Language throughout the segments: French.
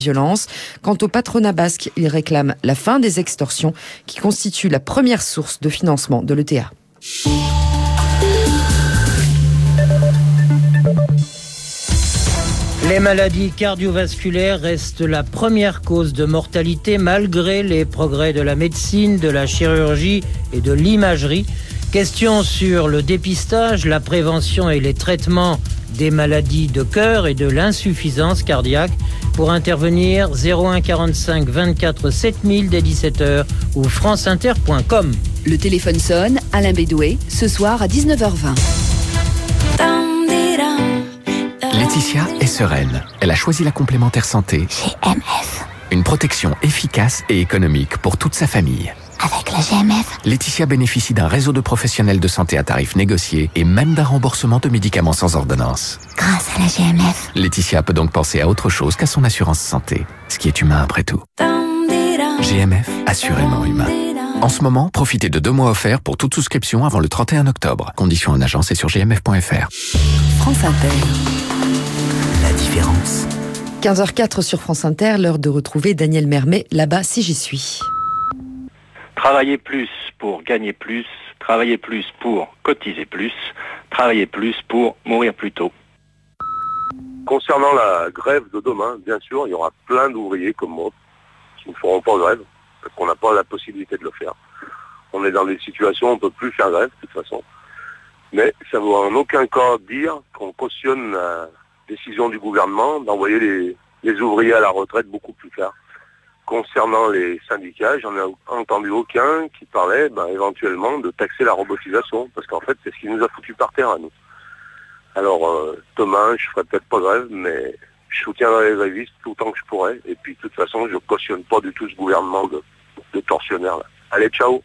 violence. Quant au patronat basque, il réclame la fin des extorsions qui constituent la première source de financement de l'ETA. Les maladies cardiovasculaires restent la première cause de mortalité malgré les progrès de la médecine, de la chirurgie et de l'imagerie. Question sur le dépistage, la prévention et les traitements des maladies de cœur et de l'insuffisance cardiaque. Pour intervenir, 01 45 24 7000 dès 17h ou franceinter.com. Le téléphone sonne, Alain Bédoué, ce soir à 19h20. Laetitia est sereine. Elle a choisi la complémentaire santé GMF. Une protection efficace et économique pour toute sa famille. Avec la GMF, Laetitia bénéficie d'un réseau de professionnels de santé à tarifs négociés et même d'un remboursement de médicaments sans ordonnance. grâce à la GMF. Laetitia peut donc penser à autre chose qu'à son assurance santé, ce qui est humain après tout. GMF, assurément humain. En ce moment, profitez de 2 mois offerts pour toute souscription avant le 31 octobre. Conditions en agence et sur gmf.fr. France Inter. La différence. 15h04 sur France Inter, l'heure de retrouver Daniel Mermet, là-bas si j'y suis. Travailler plus pour gagner plus, travailler plus pour cotiser plus, travailler plus pour mourir plus tôt. Concernant la grève de demain, bien sûr, il y aura plein d'ouvriers comme moi qui ne feront pas grève, parce qu'on n'a pas la possibilité de le faire. On est dans des situations où on ne peut plus faire grève, de toute façon. Mais ça ne veut en aucun cas dire qu'on cautionne la décision du gouvernement d'envoyer les ouvriers à la retraite beaucoup plus tard. Concernant les syndicats, j'en ai entendu aucun qui parlait éventuellement de taxer la robotisation, parce qu'en fait c'est ce qui nous a foutu par terre à nous. Alors demain je ferai peut-être pas grève, mais je soutiendrai les grévistes autant que je pourrai, et puis de toute façon je cautionne pas du tout ce gouvernement de tortionnaires là. Allez, ciao.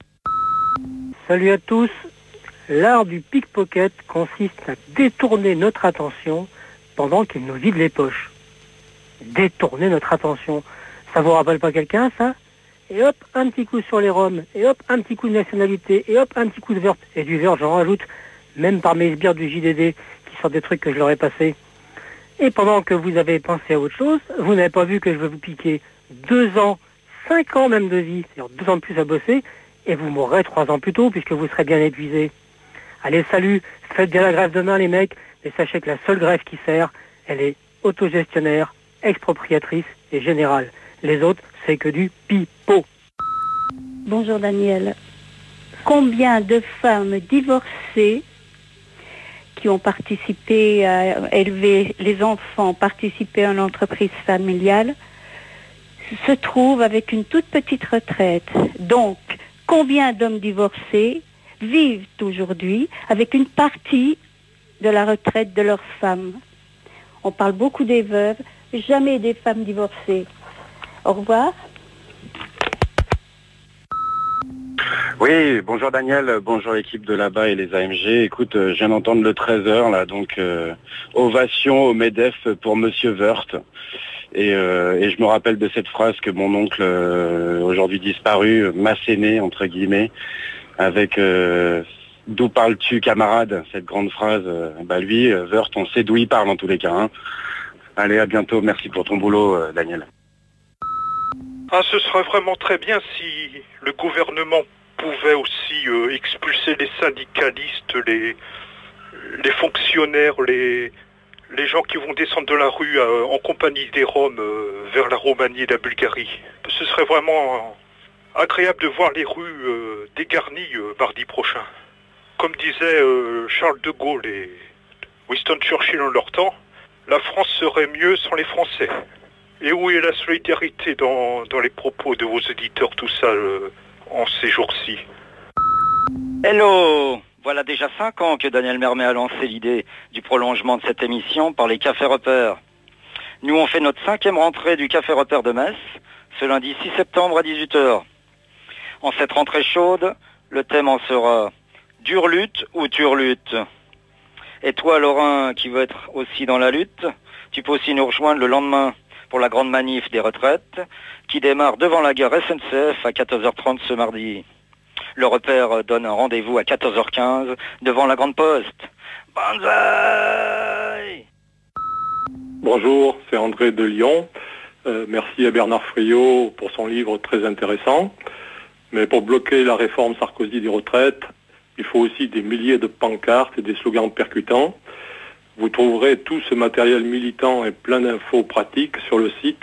Salut à tous. L'art du pickpocket consiste à détourner notre attention pendant qu'il nous vide les poches. Détourner notre attention. Ça vous rappelle pas quelqu'un, ça? Et hop, un petit coup sur les roms, et hop, un petit coup de nationalité, et hop, un petit coup de vert. Et du vert, j'en rajoute, même par mes sbires du JDD, qui sortent des trucs que je leur ai passés. Et pendant que vous avez pensé à autre chose, vous n'avez pas vu que je vais vous piquer 2 ans, 5 ans même de vie, c'est-à-dire 2 ans de plus à bosser, et vous mourrez 3 ans plus tôt, puisque vous serez bien épuisé. Allez, salut, faites bien la grève demain, les mecs, mais sachez que la seule grève qui sert, elle est autogestionnaire, expropriatrice et générale. Les autres, c'est que du pipeau. Bonjour Daniel. Combien de femmes divorcées qui ont participé à élever les enfants, participé à une entreprise familiale, se trouvent avec une toute petite retraite? Donc, combien d'hommes divorcés vivent aujourd'hui avec une partie de la retraite de leurs femmes? On parle beaucoup des veuves, jamais des femmes divorcées. Au revoir. Oui, bonjour Daniel, bonjour l'équipe de là-bas et les AMG. Écoute, je viens d'entendre le 13h là, donc ovation au MEDEF pour Monsieur Woerth. Et je me rappelle de cette phrase que mon oncle, aujourd'hui disparu, m'assénait, entre guillemets, avec d'où parles-tu camarade, cette grande phrase. Lui, Woerth, on sait d'où il parle en tous les cas. Hein. Allez, à bientôt, merci pour ton boulot Daniel. Ce serait vraiment très bien si le gouvernement pouvait aussi expulser les syndicalistes, les fonctionnaires, les gens qui vont descendre de la rue en compagnie des Roms vers la Roumanie et la Bulgarie. Ce serait vraiment agréable de voir les rues dégarnies mardi prochain. Comme disait Charles de Gaulle et Winston Churchill en leur temps, la France serait mieux sans les Français. Et où est la solidarité dans les propos de vos éditeurs, tout ça, en ces jours-ci? Hello! Voilà déjà 5 ans que Daniel Mermet a lancé l'idée du prolongement de cette émission par les Cafés Repères. Nous, on fait notre 5e rentrée du Café Repère de Metz, ce lundi 6 septembre à 18h. En cette rentrée chaude, le thème en sera « Dure lutte ou turlute ?» Et toi, Laurent, qui veux être aussi dans la lutte, tu peux aussi nous rejoindre le lendemain pour la grande manif des retraites, qui démarre devant la gare SNCF à 14h30 ce mardi. Le repère donne un rendez-vous à 14h15 devant la Grande Poste. Banzai! Bonjour, c'est André de Lyon. Merci à Bernard Friot pour son livre très intéressant. Mais pour bloquer la réforme Sarkozy des retraites, il faut aussi des milliers de pancartes et des slogans percutants. Vous trouverez tout ce matériel militant et plein d'infos pratiques sur le site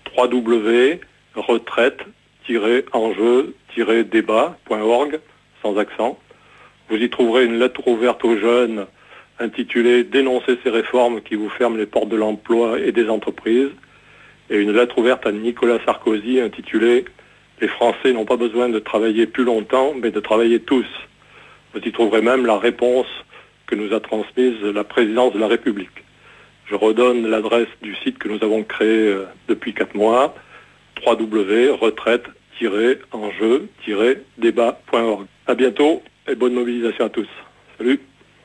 www.retraite-enjeu-débat.org, sans accent. Vous y trouverez une lettre ouverte aux jeunes intitulée « Dénoncer ces réformes qui vous ferment les portes de l'emploi et des entreprises » et une lettre ouverte à Nicolas Sarkozy intitulée « Les Français n'ont pas besoin de travailler plus longtemps, mais de travailler tous ». Vous y trouverez même la réponse que nous a transmise la présidence de la République. Je redonne l'adresse du site que nous avons créé depuis 4 mois, www.retraite-enjeu-débat.org. À bientôt et bonne mobilisation à tous. Salut.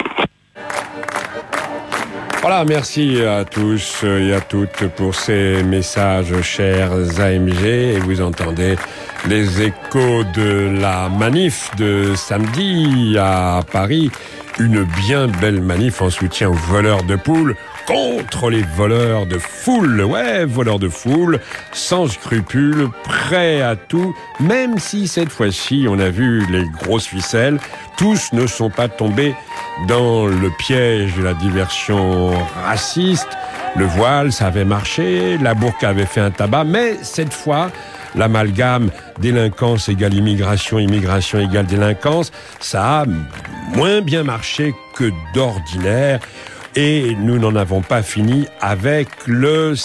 Voilà, merci à tous et à toutes pour ces messages, chers AMG. Et vous entendez les échos de la manif de samedi à Paris. Une bien belle manif en soutien aux voleurs de poules contre les voleurs de foule. Ouais, voleurs de foule, sans scrupules, prêts à tout, même si cette fois-ci, on a vu les grosses ficelles, tous ne sont pas tombés dans le piège de la diversion raciste. Le voile, ça avait marché, la burqa avait fait un tabac, mais cette fois, l'amalgame délinquance égale immigration, immigration égale délinquance, ça a moins bien marché que d'ordinaire. Et nous n'en avons pas fini avec le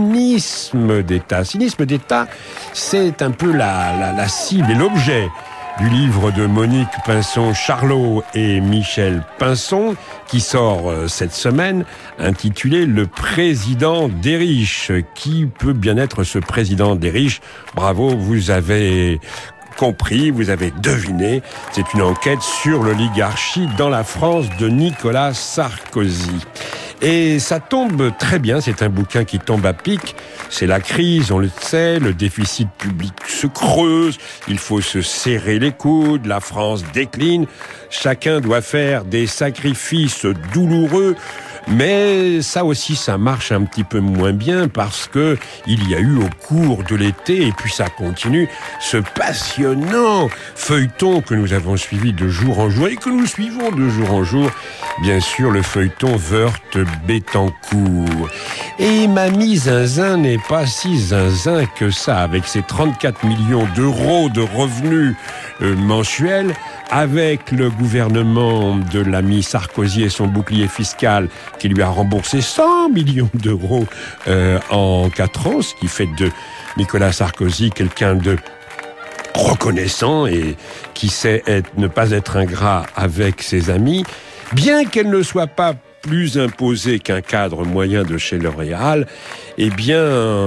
cynisme d'État. Cynisme d'État, c'est un peu la cible et l'objet du livre de Monique Pinson-Charlot et Michel Pinson, qui sort cette semaine, intitulé « Le président des riches ». Qui peut bien être ce président des riches ? Bravo, vous avez compris, vous avez deviné. C'est une enquête sur l'oligarchie dans la France de Nicolas Sarkozy. Et ça tombe très bien, c'est un bouquin qui tombe à pic. C'est la crise, on le sait, le déficit public se creuse, il faut se serrer les coudes, la France décline, chacun doit faire des sacrifices douloureux. Mais ça aussi, ça marche un petit peu moins bien parce que il y a eu au cours de l'été, et puis ça continue, ce passionnant feuilleton que nous avons suivi de jour en jour et que nous suivons de jour en jour, bien sûr, le feuilleton Woerth-Bettencourt. Et Mamie Zinzin n'est pas si zinzin que ça, avec ses 34 millions d'euros de revenus mensuels, avec le gouvernement de l'ami Sarkozy et son bouclier fiscal qui lui a remboursé 100 millions d'euros en 4 ans, ce qui fait de Nicolas Sarkozy quelqu'un de reconnaissant et qui sait ne pas être ingrat avec ses amis, bien qu'elle ne soit pas plus imposée qu'un cadre moyen de chez L'Oréal, eh bien,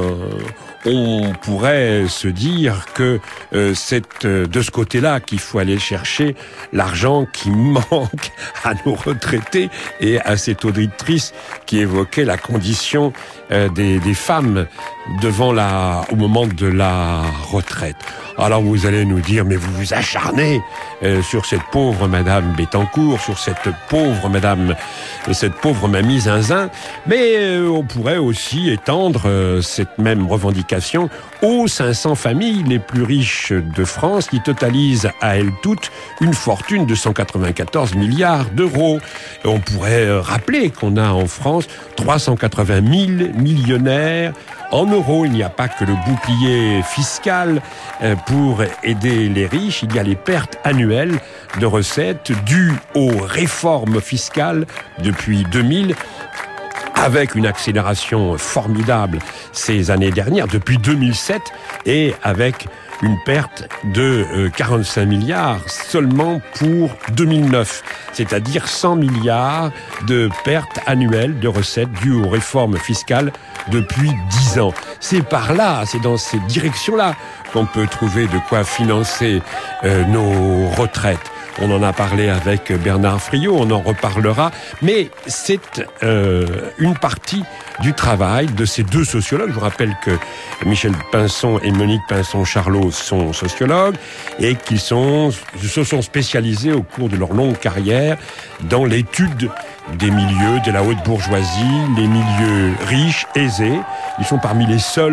on pourrait se dire que c'est de ce côté-là qu'il faut aller chercher l'argent qui manque à nos retraités et à cette auditrice qui évoquait la condition des femmes au moment de la retraite. Alors vous allez nous dire, mais vous vous acharnez sur cette pauvre Madame Bettencourt, sur cette pauvre Mamie Zinzin, mais on pourrait aussi étendre cette même revendication aux 500 familles les plus riches de France qui totalisent à elles toutes une fortune de 194 milliards d'euros. Et on pourrait rappeler qu'on a en France 380 000 millionnaires en euros. Il n'y a pas que le bouclier fiscal pour aider les riches. Il y a les pertes annuelles de recettes dues aux réformes fiscales depuis 2000, avec une accélération formidable ces années dernières, depuis 2007, et avec une perte de 45 milliards seulement pour 2009, c'est-à-dire 100 milliards de pertes annuelles de recettes dues aux réformes fiscales depuis 10 ans. C'est par là, c'est dans cette direction-là qu'on peut trouver de quoi financer nos retraites. On en a parlé avec Bernard Friot, on en reparlera, mais c'est une partie du travail de ces deux sociologues. Je vous rappelle que Michel Pinson et Monique Pinson-Charlot sont sociologues et qu'ils se sont spécialisés au cours de leur longue carrière dans l'étude des milieux de la haute bourgeoisie, les milieux riches, aisés. Ils sont parmi les seuls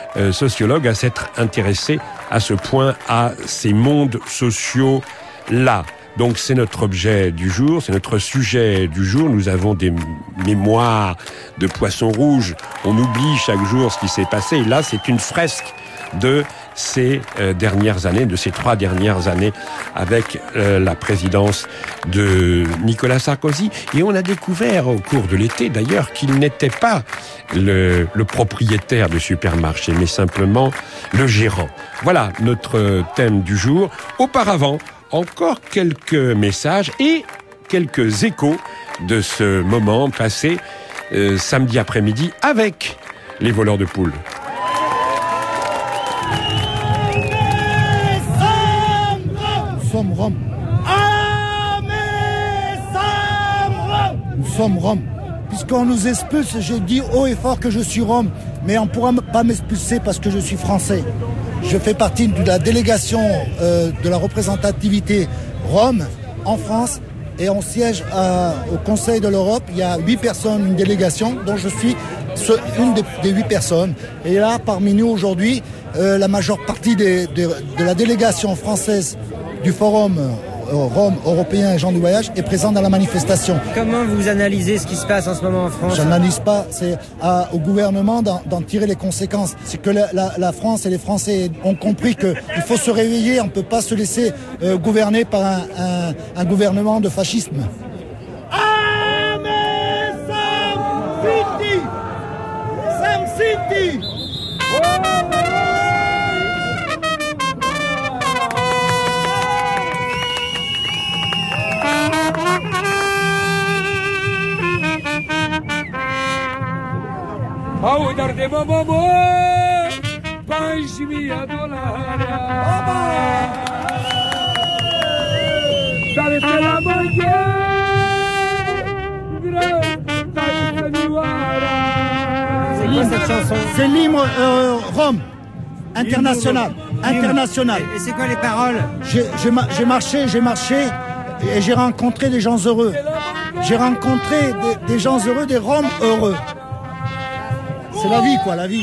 sociologue à s'être intéressé à ce point à ces mondes sociaux-là. Donc c'est notre objet du jour, c'est notre sujet du jour. Nous avons des mémoires de poissons rouges. On oublie chaque jour ce qui s'est passé. Et là, c'est une fresque de ces dernières années, de ces 3 dernières années, avec la présidence de Nicolas Sarkozy. Et on a découvert au cours de l'été, d'ailleurs, qu'il n'était pas le propriétaire du supermarché, mais simplement le gérant. Voilà notre thème du jour. Auparavant, encore quelques messages et quelques échos de ce moment passé samedi après-midi avec les voleurs de poules. Nous sommes Rome. Nous sommes Rome. Puisqu'on nous expulse, je dis haut et fort que je suis Rome. Mais on ne pourra pas m'expulser parce que je suis français. Je fais partie de la délégation de la représentativité Rome en France. Et on siège au Conseil de l'Europe. Il y a 8 personnes, une délégation, dont je suis une des 8 personnes. Et là, parmi nous aujourd'hui, la majeure partie de la délégation française du Forum Rome européen et gens du voyage est présent dans la manifestation. Comment vous analysez ce qui se passe en ce moment en France ? J'analyse pas, c'est au gouvernement d'en tirer les conséquences. C'est que la France et les Français ont compris qu'il faut se réveiller, on ne peut pas se laisser gouverner par un gouvernement de fascisme. Sam City. C'est quoi cette chanson ? C'est l'hymne Rome, international. Et c'est quoi les paroles ? J'ai marché et j'ai rencontré des gens heureux. J'ai rencontré des gens heureux, des Roms heureux. C'est la vie, quoi, la vie.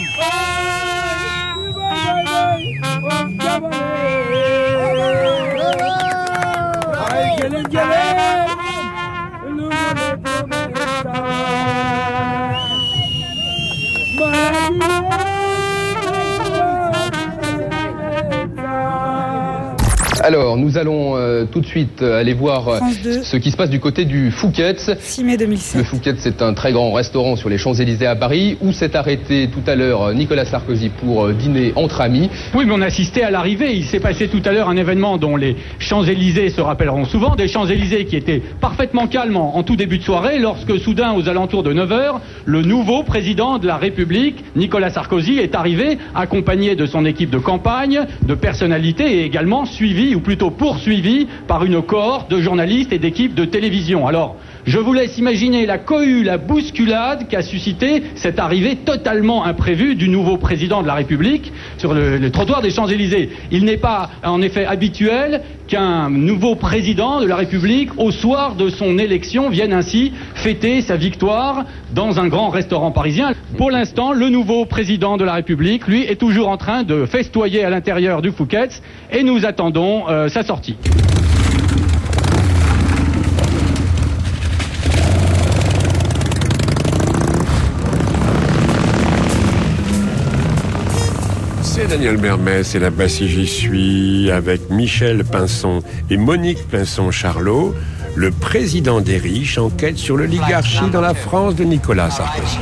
Alors, nous allons tout de suite aller voir ce qui se passe du côté du Fouquet's. 6 mai 2007. Le Fouquet's, c'est un très grand restaurant sur les Champs-Élysées à Paris, où s'est arrêté tout à l'heure Nicolas Sarkozy pour dîner entre amis. Oui, mais on a assisté à l'arrivée. Il s'est passé tout à l'heure un événement dont les Champs-Élysées se rappelleront souvent, des Champs-Élysées qui étaient parfaitement calmes en tout début de soirée, lorsque soudain, aux alentours de 9h, le nouveau président de la République, Nicolas Sarkozy, est arrivé, accompagné de son équipe de campagne, de personnalités et également suivi, ou plutôt poursuivi, par une cohorte de journalistes et d'équipes de télévision. Alors, je vous laisse imaginer la cohue, la bousculade qu'a suscité cette arrivée totalement imprévue du nouveau président de la République sur le trottoir des Champs-Élysées. Il n'est pas, en effet, habituel qu'un nouveau président de la République, au soir de son élection, vienne ainsi fêter sa victoire dans un grand restaurant parisien. Pour l'instant, le nouveau président de la République, lui, est toujours en train de festoyer à l'intérieur du Fouquet's et nous attendons sa sortie. C'est Daniel Mermès et là-bas si j'y suis avec Michel Pinson et Monique Pinson-Charlot. Le président des riches enquête sur l'oligarchie dans la France de Nicolas Sarkozy.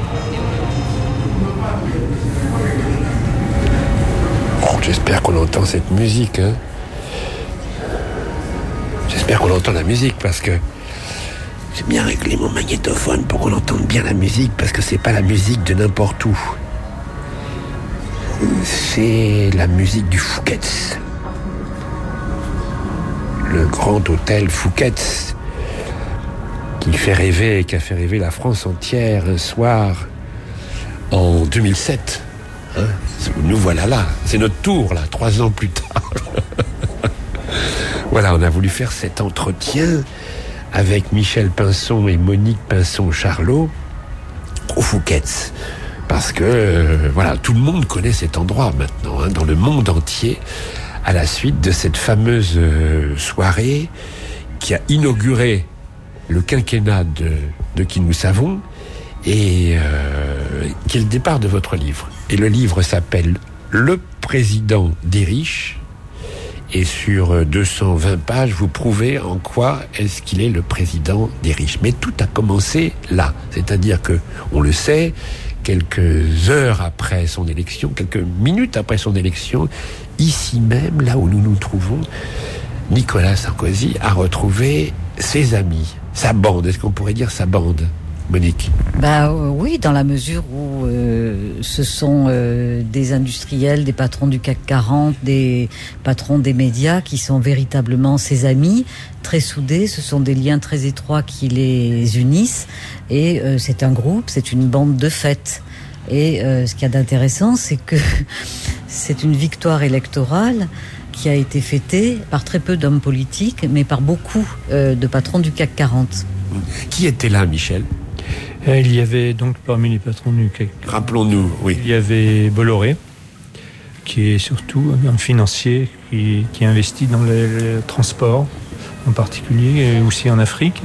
Oh, j'espère qu'on entend cette musique. Hein. J'espère qu'on entend la musique parce que j'ai bien réglé mon magnétophone pour qu'on entende bien la musique parce que c'est pas la musique de n'importe où. C'est la musique du Fouquet's. Le grand hôtel Fouquet's qui fait rêver, qui a fait rêver la France entière un soir en 2007. Hein, nous voilà là, c'est notre tour là, 3 ans plus tard. Voilà, on a voulu faire cet entretien avec Michel Pinson et Monique Pinson-Charlot au Fouquet's. Parce que, voilà, tout le monde connaît cet endroit maintenant, dans le monde entier, à la suite de cette fameuse soirée qui a inauguré le quinquennat de Qui nous savons, et qui est le départ de votre livre. Et le livre s'appelle « Le président des riches ». Et sur 220 pages, vous prouvez en quoi est-ce qu'il est le président des riches. Mais tout a commencé là. C'est-à-dire que, on le sait, quelques heures après son élection, quelques minutes après son élection, ici même, là où nous nous trouvons, Nicolas Sarkozy a retrouvé ses amis, sa bande. Est-ce qu'on pourrait dire sa bande, Monique? Oui, dans la mesure où ce sont des industriels, des patrons du CAC 40, des patrons des médias qui sont véritablement ses amis, très soudés. Ce sont des liens très étroits qui les unissent. Et c'est un groupe, c'est une bande de fête. Et ce qu'il y a d'intéressant, c'est que c'est une victoire électorale qui a été fêtée par très peu d'hommes politiques, mais par beaucoup de patrons du CAC 40. Qui était là, Michel? Il y avait donc parmi les patrons du CAC 40, rappelons-nous, oui. Il y avait Bolloré, qui est surtout un financier qui investit dans le transport, en particulier, et aussi en Afrique.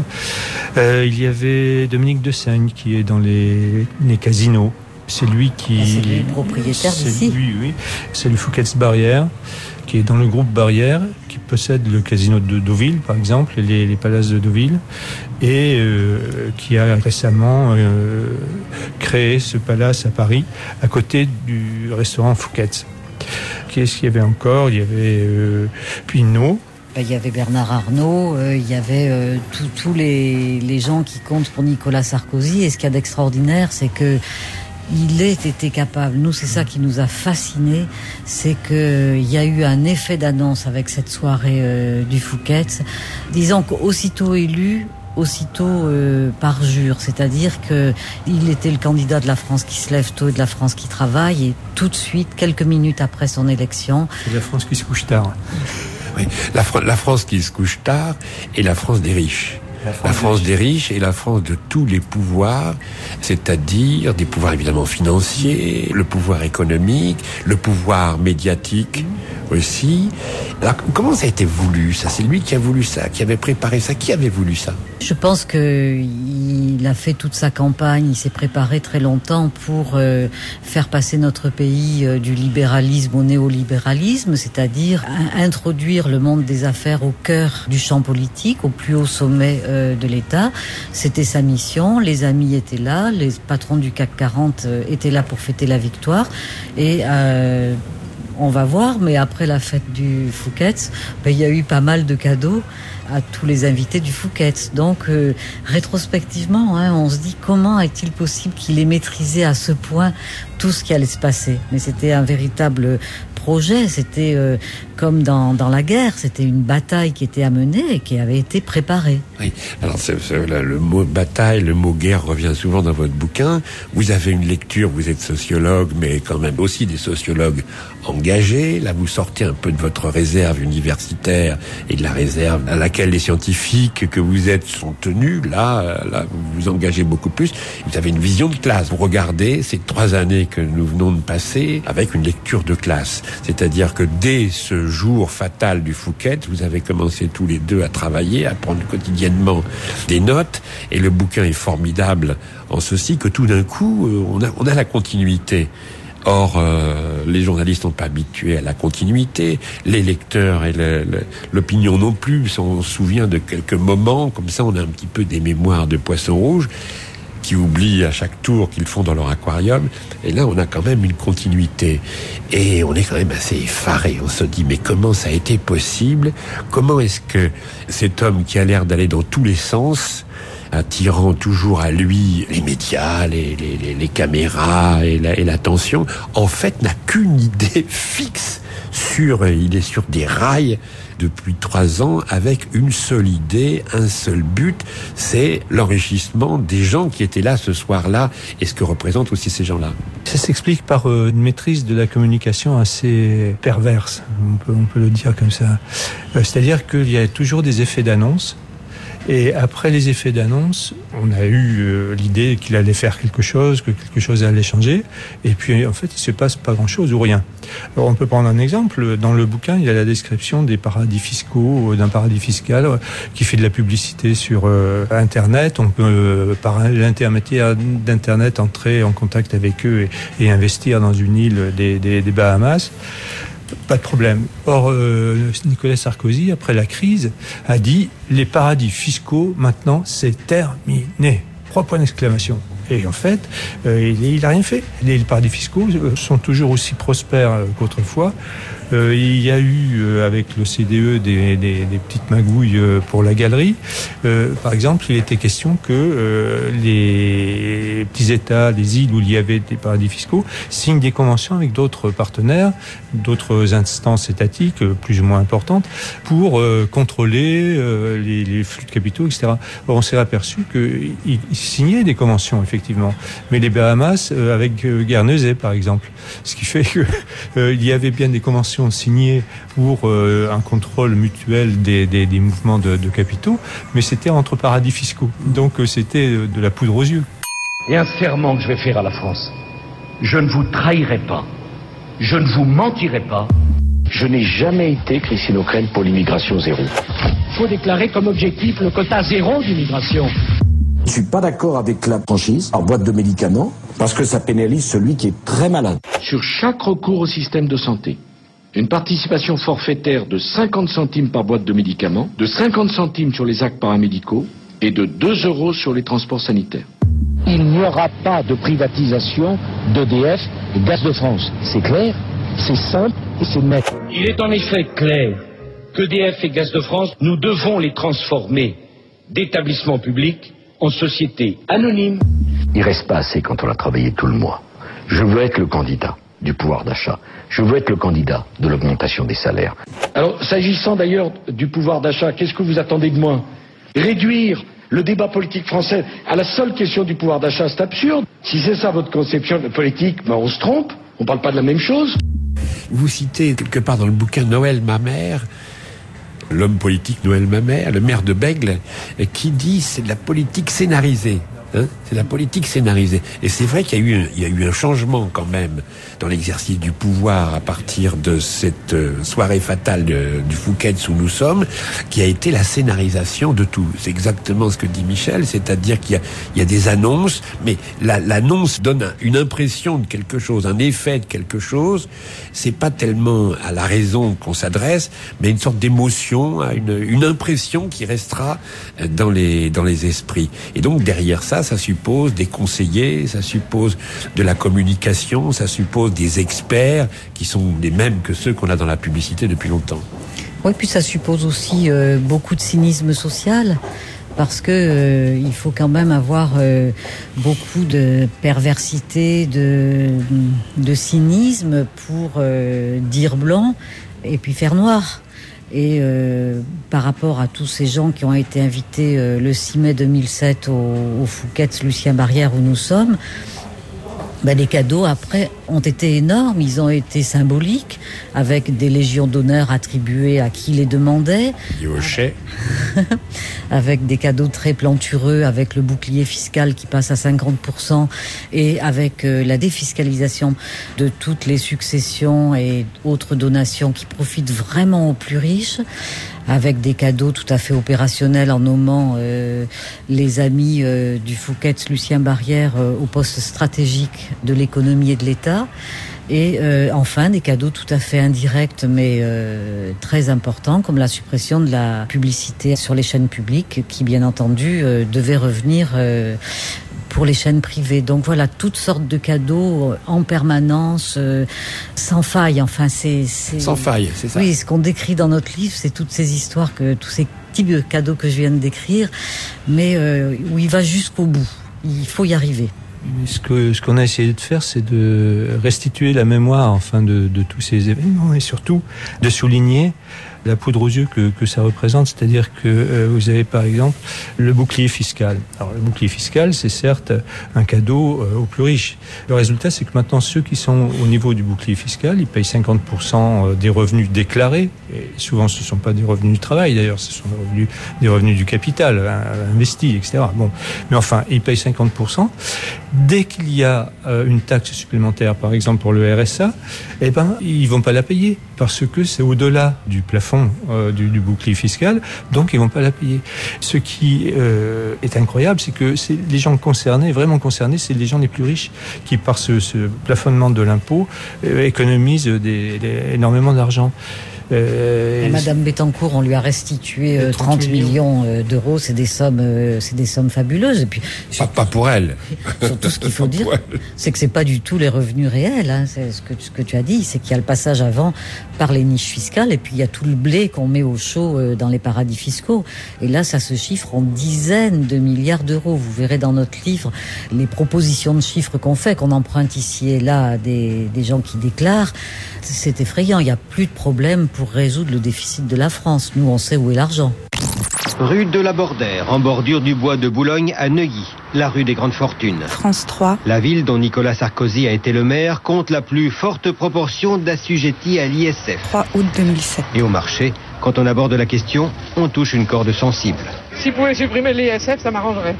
Il y avait Dominique de Seigne, qui est dans les casinos. C'est lui qui... C'est lui le propriétaire d'ici. Oui. C'est le Fouquet's-Barrière, qui est dans le groupe Barrière, qui possède le casino de Deauville, par exemple, et les palaces de Deauville, et qui a récemment créé ce palace à Paris, à côté du restaurant Fouquet's. Qu'est-ce qu'il y avait encore? Il y avait Pinault. Il y avait Bernard Arnault, il y avait tous les gens qui comptent pour Nicolas Sarkozy. Et ce qu'il y a d'extraordinaire, c'est que il était capable, nous c'est ça qui nous a fascinés, c'est qu'il y a eu un effet d'annonce avec cette soirée du Fouquet's, disons qu'aussitôt élu, aussitôt parjure, c'est-à-dire qu'il était le candidat de la France qui se lève tôt et de la France qui travaille, et tout de suite, quelques minutes après son élection... C'est la France qui se couche tard. Oui, la France qui se couche tard et la France des riches. La France des riches et la France de tous les pouvoirs, c'est-à-dire des pouvoirs évidemment financiers, le pouvoir économique, le pouvoir médiatique aussi. Alors, comment ça a été voulu, ça? C'est lui qui a voulu ça, qui avait préparé ça. Qui avait voulu ça? Je pense qu'il a fait toute sa campagne, il s'est préparé très longtemps pour faire passer notre pays du libéralisme au néolibéralisme, c'est-à-dire introduire le monde des affaires au cœur du champ politique, au plus haut sommet de l'État. C'était sa mission, les amis étaient là, les patrons du CAC 40 étaient là pour fêter la victoire, et on va voir, mais après la fête du Fouquet's, il y a eu pas mal de cadeaux à tous les invités du Fouquet's. Donc, rétrospectivement, on se dit comment est-il possible qu'il ait maîtrisé à ce point tout ce qui allait se passer. Mais c'était un véritable projet, c'était comme dans la guerre, c'était une bataille qui était à mener et qui avait été préparée. Oui, alors le mot bataille, le mot guerre revient souvent dans votre bouquin. Vous avez une lecture, vous êtes sociologue, mais quand même aussi des sociologues engagés. Là, vous sortez un peu de votre réserve universitaire et de la réserve à laquelle les scientifiques que vous êtes sont tenus. Là, vous vous engagez beaucoup plus. Vous avez une vision de classe. Vous regardez ces 3 années que nous venons de passer avec une lecture de classe. C'est-à-dire que dès ce jour fatal du Fouquet's, vous avez commencé tous les deux à travailler, à prendre quotidiennement des notes, et le bouquin est formidable en ceci que tout d'un coup, on a la continuité. Or, les journalistes sont pas habitués à la continuité, les lecteurs et l'opinion non plus. On se souvient de quelques moments, comme ça on a un petit peu des mémoires de poissons rouges, qui oublient à chaque tour qu'ils font dans leur aquarium. Et là, on a quand même une continuité. Et on est quand même assez effaré. On se dit, mais comment ça a été possible? Comment est-ce que cet homme qui a l'air d'aller dans tous les sens, attirant toujours à lui les médias, les caméras et l'attention, en fait n'a qu'une idée fixe il est sur des rails depuis 3 ans avec une seule idée, un seul but, c'est l'enrichissement des gens qui étaient là ce soir-là et ce que représentent aussi ces gens-là. Ça s'explique par une maîtrise de la communication assez perverse, on peut le dire comme ça. C'est-à-dire qu'il y a toujours des effets d'annonce Et après les effets d'annonce, on a eu l'idée qu'il allait faire quelque chose, que quelque chose allait changer. Et puis, en fait, il se passe pas grand-chose ou rien. Alors, on peut prendre un exemple. Dans le bouquin, il y a la description des paradis fiscaux, d'un paradis fiscal qui fait de la publicité sur Internet. On peut, par l'intermédiaire d'Internet, entrer en contact avec eux et investir dans une île des Bahamas. Pas de problème. Or, Nicolas Sarkozy, après la crise, a dit « Les paradis fiscaux, maintenant, c'est terminé ». 3 points d'exclamation. Et en fait, il n'a rien fait. Les paradis fiscaux sont toujours aussi prospères qu'autrefois. Il y a eu, avec l'OCDE, des petites magouilles pour la galerie. Par exemple, il était question que les petits États, les îles où il y avait des paradis fiscaux, signent des conventions avec d'autres partenaires, d'autres instances étatiques plus ou moins importantes, pour contrôler les flux de capitaux, etc. Or, on s'est aperçu qu'ils signaient des conventions, effectivement. Mais les Bahamas, avec Guernesey, par exemple. Ce qui fait qu'il y avait bien des conventions signées pour un contrôle mutuel des mouvements de capitaux, mais c'était entre paradis fiscaux. Donc c'était de la poudre aux yeux. Et un serment que je vais faire à la France. Je ne vous trahirai pas. Je ne vous mentirai pas. Je n'ai jamais été Christine O'Crane pour l'immigration zéro. Il faut déclarer comme objectif le quota zéro d'immigration. Je suis pas d'accord avec la franchise en boîte de médicaments parce que ça pénalise celui qui est très malade. Sur chaque recours au système de santé, une participation forfaitaire de 50 centimes par boîte de médicaments, de 50 centimes sur les actes paramédicaux et de 2 € sur les transports sanitaires. Il n'y aura pas de privatisation d'EDF et Gaz de France. C'est clair, c'est simple et c'est net. Il est en effet clair qu'EDF et Gaz de France, nous devons les transformer d'établissements publics en sociétés anonymes. Il reste pas assez quand on a travaillé tout le mois. Je veux être le candidat du pouvoir d'achat. Je veux être le candidat de l'augmentation des salaires. Alors, s'agissant d'ailleurs du pouvoir d'achat, qu'est-ce que vous attendez de moi? Réduire le débat politique français à la seule question du pouvoir d'achat, c'est absurde. Si c'est ça votre conception de politique, ben on se trompe. On parle pas de la même chose. Vous citez quelque part dans le bouquin Noël Mamère, l'homme politique Noël Mamère, le maire de Bègle, qui dit c'est de la politique scénarisée. C'est la politique scénarisée. Et c'est vrai qu'il y a eu un changement quand même dans l'exercice du pouvoir à partir de cette soirée fatale du Fouquet's où nous sommes, qui a été la scénarisation de tout. C'est exactement ce que dit Michel, c'est-à-dire qu'il y a des annonces, mais l'annonce donne une impression de quelque chose, un effet de quelque chose. C'est pas tellement à la raison qu'on s'adresse, mais une sorte d'émotion, une impression qui restera dans les esprits. Et donc derrière ça suppose des conseillers, ça suppose de la communication, ça suppose des experts qui sont les mêmes que ceux qu'on a dans la publicité depuis longtemps. Oui, puis ça suppose aussi beaucoup de cynisme social, parce que il faut quand même avoir beaucoup de perversité, de cynisme pour dire blanc et puis faire noir. Et par rapport à tous ces gens qui ont été invités le 6 mai 2007 au Fouquet's Lucien Barrière où nous sommes, les cadeaux après ont été énormes, ils ont été symboliques, avec des légions d'honneur attribuées à qui les demandait, avec des cadeaux très plantureux, avec le bouclier fiscal qui passe à 50% et avec la défiscalisation de toutes les successions et autres donations qui profitent vraiment aux plus riches, avec des cadeaux tout à fait opérationnels en nommant les amis du Fouquet's Lucien Barrière au poste stratégique de l'économie et de l'État. Et enfin, des cadeaux tout à fait indirects, mais très importants, comme la suppression de la publicité sur les chaînes publiques, qui, bien entendu, devait revenir pour les chaînes privées. Donc voilà, toutes sortes de cadeaux en permanence, sans faille. Enfin, sans faille, c'est ça. Oui, ce qu'on décrit dans notre livre, c'est toutes ces histoires, tous ces petits cadeaux que je viens de décrire, mais où il va jusqu'au bout. Il faut y arriver. Ce qu'on a essayé de faire, c'est de restituer la mémoire de tous ces événements et surtout de souligner la poudre aux yeux que ça représente, c'est-à-dire que vous avez par exemple le bouclier fiscal. Alors le bouclier fiscal, c'est certes un cadeau aux plus riches. Le résultat, c'est que maintenant ceux qui sont au niveau du bouclier fiscal, ils payent 50% des revenus déclarés. Et souvent, ce ne sont pas des revenus du travail, d'ailleurs, ce sont des revenus du capital investi, etc. Bon, mais enfin, ils payent 50%. Dès qu'il y a une taxe supplémentaire, par exemple pour le RSA, eh ben, ils vont pas la payer parce que c'est au-delà du plafond du bouclier fiscal, donc ils vont pas la payer. Ce qui est incroyable, c'est que les gens concernés, vraiment concernés, c'est les gens les plus riches qui, par ce plafonnement de l'impôt, économisent énormément d'argent. Et Madame Bettencourt, on lui a restitué 30 millions d'euros. C'est des sommes fabuleuses. Et puis pas pour elle. Surtout, ce qu'il faut dire, c'est que c'est pas du tout les revenus réels. Hein. C'est ce que tu as dit, c'est qu'il y a le passage avant par les niches fiscales, et puis il y a tout le blé qu'on met au chaud dans les paradis fiscaux. Et là, ça se chiffre en dizaines de milliards d'euros. Vous verrez dans notre livre les propositions de chiffres qu'on fait, qu'on emprunte ici et là à des gens qui déclarent. C'est effrayant. Il n'y a plus de problème pour résoudre le déficit de la France. Nous, on sait où est l'argent. Rue de la Bordère, en bordure du bois de Boulogne à Neuilly, la rue des Grandes Fortunes. France 3. La ville dont Nicolas Sarkozy a été le maire compte la plus forte proportion d'assujettis à l'ISF. 3 août 2007. Et au marché, quand on aborde la question, on touche une corde sensible. Si vous pouvez supprimer l'ISF, ça m'arrangerait.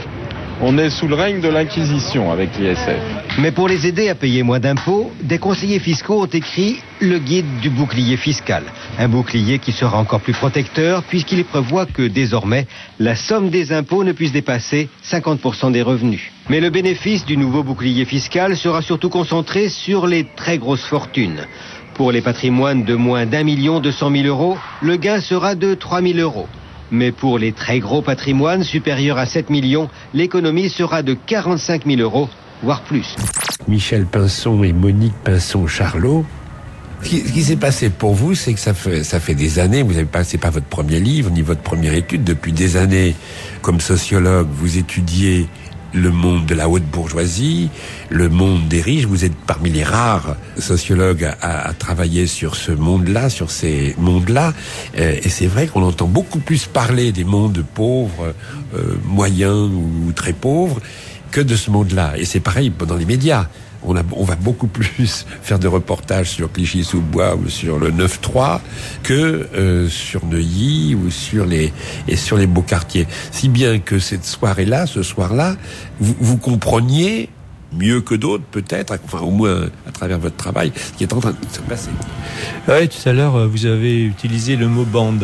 On est sous le règne de l'Inquisition avec l'ISF. Mais pour les aider à payer moins d'impôts, des conseillers fiscaux ont écrit le guide du bouclier fiscal. Un bouclier qui sera encore plus protecteur puisqu'il prévoit que désormais, la somme des impôts ne puisse dépasser 50% des revenus. Mais le bénéfice du nouveau bouclier fiscal sera surtout concentré sur les très grosses fortunes. Pour les patrimoines de moins d'1 200 000 euros, le gain sera de 3 000 euros. Mais pour les très gros patrimoines supérieurs à 7 millions, l'économie sera de 45 000 euros, voire plus. Michel Pinson et Monique Pinson-Charlot, ce qui s'est passé pour vous, c'est que ça fait des années, c'est pas votre premier livre, ni votre première étude, depuis des années, comme sociologue, vous étudiez le monde de la haute bourgeoisie, le monde des riches. Vous êtes parmi les rares sociologues à travailler sur ce monde-là, sur ces mondes-là. Et c'est vrai qu'on entend beaucoup plus parler des mondes pauvres, moyens ou très pauvres, que de ce monde-là. Et c'est pareil dans les médias. On va beaucoup plus faire de reportages sur Clichy-sous-Bois ou sur le 9-3 que sur Neuilly ou sur les beaux quartiers. Si bien que cette soirée-là, ce soir-là, vous compreniez mieux que d'autres peut-être, enfin au moins à travers votre travail, ce qui est en train de se passer. Oui, tout à l'heure vous avez utilisé le mot bande.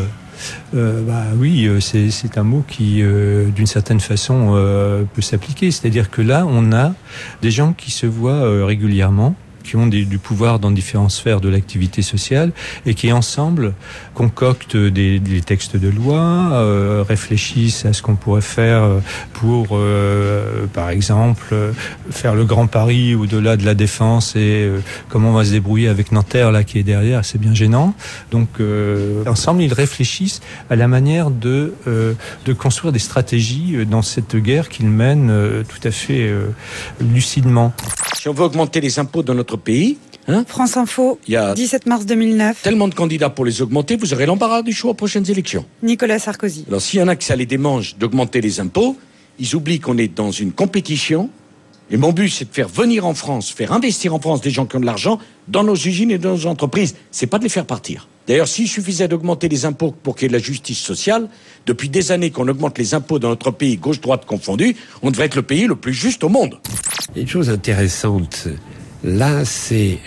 Oui, c'est un mot qui, d'une certaine façon, peut s'appliquer. C'est-à-dire que là, on a des gens qui se voient régulièrement, qui ont du pouvoir dans différentes sphères de l'activité sociale et qui ensemble concoctent des textes de loi, réfléchissent à ce qu'on pourrait faire pour, par exemple, faire le Grand Paris au-delà de la Défense et comment on va se débrouiller avec Nanterre là qui est derrière, c'est bien gênant. Donc ensemble ils réfléchissent à la manière de construire des stratégies dans cette guerre qu'ils mènent tout à fait lucidement. Si on veut augmenter les impôts dans notre pays, France Info, il y a 17 mars 2009. Tellement de candidats pour les augmenter, vous aurez l'embarras du choix aux prochaines élections. Nicolas Sarkozy. Alors s'il y en a qui ça les démange d'augmenter les impôts, ils oublient qu'on est dans une compétition. Et mon but, c'est de faire venir en France, faire investir en France des gens qui ont de l'argent dans nos usines et dans nos entreprises. C'est pas de les faire partir. D'ailleurs, s'il suffisait d'augmenter les impôts pour qu'il y ait de la justice sociale, depuis des années qu'on augmente les impôts dans notre pays, gauche-droite confondus, on devrait être le pays le plus juste au monde. Il y a une chose intéressante. Là, c'est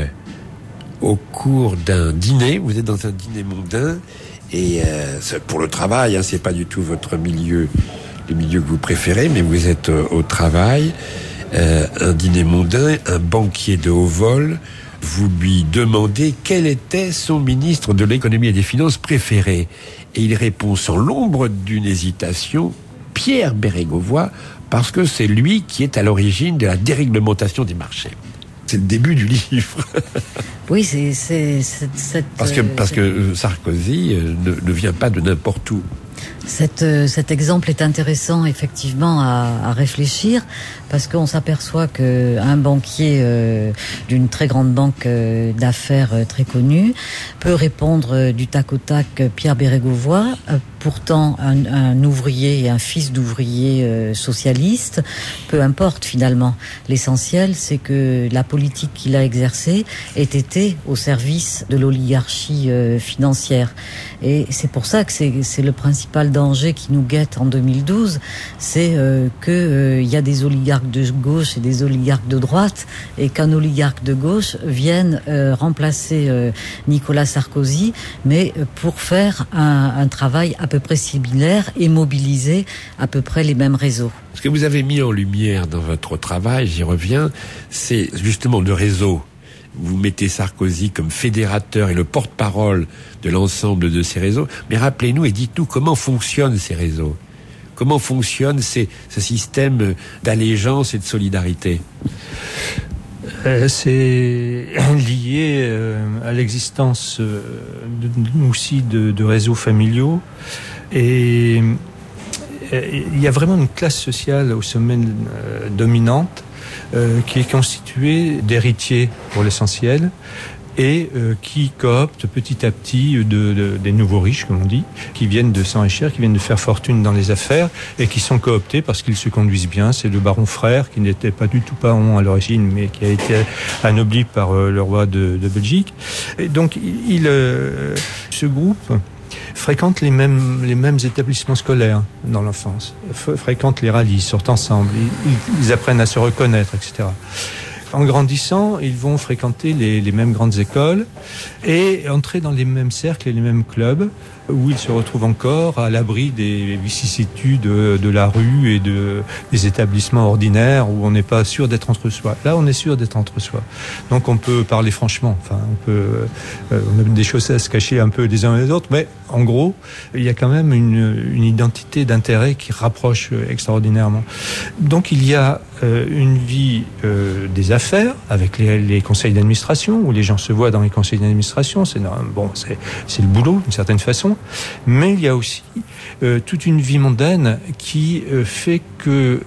au cours d'un dîner, vous êtes dans un dîner mondain, et pour le travail, c'est pas du tout votre milieu, le milieu que vous préférez, mais vous êtes au travail, un dîner mondain, un banquier de haut vol, vous lui demandez quel était son ministre de l'économie et des finances préféré. Et il répond sans l'ombre d'une hésitation, Pierre Bérégovoy, parce que c'est lui qui est à l'origine de la déréglementation des marchés. C'est le début du livre. Oui, c'est parce que Sarkozy ne vient pas de n'importe où. Cet exemple est intéressant effectivement à réfléchir parce qu'on s'aperçoit qu'un banquier d'une très grande banque d'affaires très connue peut répondre du tac au tac Pierre Bérégovoy, pourtant un ouvrier et un fils d'ouvrier socialiste, peu importe finalement. L'essentiel, c'est que la politique qu'il a exercée ait été au service de l'oligarchie financière. Et c'est pour ça que c'est le principal danger qui nous guette en 2012, c'est qu'il y a des oligarques de gauche et des oligarques de droite, et qu'un oligarque de gauche vienne remplacer Nicolas Sarkozy, mais pour faire un travail à peu près similaire et mobiliser à peu près les mêmes réseaux. Ce que vous avez mis en lumière dans votre travail, j'y reviens, c'est justement le réseau. Vous mettez Sarkozy comme fédérateur et le porte-parole de l'ensemble de ces réseaux. Mais rappelez-nous et dites-nous comment fonctionnent ces réseaux. Comment fonctionne ce système d'allégeance et de solidarité ? C'est lié à l'existence aussi de réseaux familiaux. Et il y a vraiment une classe sociale au sommet dominante qui est constituée d'héritiers pour l'essentiel et qui cooptent petit à petit des nouveaux riches, comme on dit, qui viennent de s'enrichir, qui viennent de faire fortune dans les affaires et qui sont cooptés parce qu'ils se conduisent bien. C'est le baron Frère, qui n'était pas du tout baron à l'origine, mais qui a été anobli par le roi de Belgique. Et donc, ce groupe fréquentent les mêmes établissements scolaires dans l'enfance, fréquentent les rallyes, sortent ensemble, ils apprennent à se reconnaître, etc. En grandissant, ils vont fréquenter les mêmes grandes écoles et entrer dans les mêmes cercles et les mêmes clubs où ils se retrouvent encore à l'abri des vicissitudes de la rue et des établissements ordinaires où on n'est pas sûr d'être entre soi. Là, on est sûr d'être entre soi. Donc, on peut parler franchement. Enfin, on a des choses à se cacher un peu les uns les autres, mais en gros, il y a quand même une identité d'intérêt qui rapproche extraordinairement. Donc, il y a une vie des affaires avec les conseils d'administration où les gens se voient dans les conseils d'administration. C'est le boulot d'une certaine façon. Mais il y a aussi toute une vie mondaine qui fait que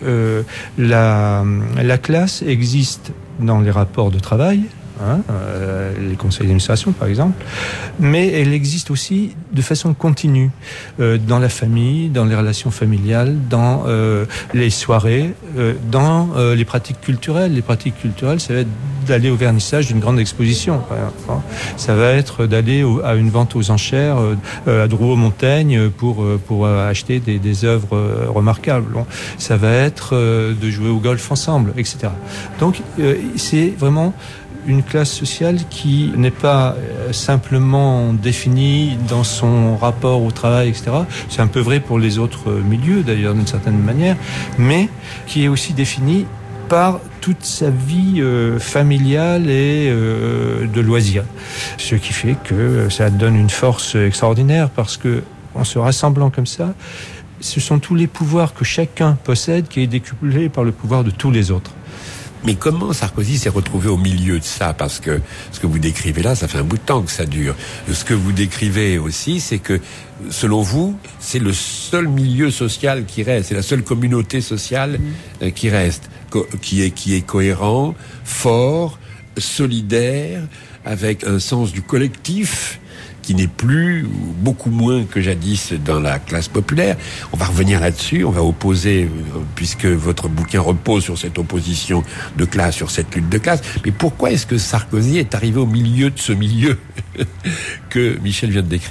la classe existe dans les rapports de travail, les conseils d'administration par exemple, mais elle existe aussi de façon continue dans la famille, dans les relations familiales, dans les soirées, dans les pratiques culturelles. Les pratiques culturelles, ça va être d'aller au vernissage d'une grande exposition, par exemple. Ça va être d'aller à une vente aux enchères à Drouot-Montaigne pour acheter des œuvres remarquables. Ça va être de jouer au golf ensemble, etc. Donc c'est vraiment une classe sociale qui n'est pas simplement définie dans son rapport au travail, etc. C'est un peu vrai pour les autres milieux, d'ailleurs, d'une certaine manière, mais qui est aussi définie par toute sa vie familiale et de loisirs. Ce qui fait que ça donne une force extraordinaire parce que, en se rassemblant comme ça, ce sont tous les pouvoirs que chacun possède qui est décuplé par le pouvoir de tous les autres. Mais comment Sarkozy s'est retrouvé au milieu de ça ? Parce que ce que vous décrivez là, ça fait un bout de temps que ça dure. Ce que vous décrivez aussi, c'est que, selon vous, c'est le seul milieu social qui reste, c'est la seule communauté sociale qui reste, qui est cohérent, fort, solidaire, avec un sens du collectif, qui n'est plus, ou beaucoup moins que jadis dans la classe populaire. On va revenir là-dessus, on va opposer, puisque votre bouquin repose sur cette opposition de classe, sur cette lutte de classe. Mais pourquoi est-ce que Sarkozy est arrivé au milieu de ce milieu que Michel vient de décrire ?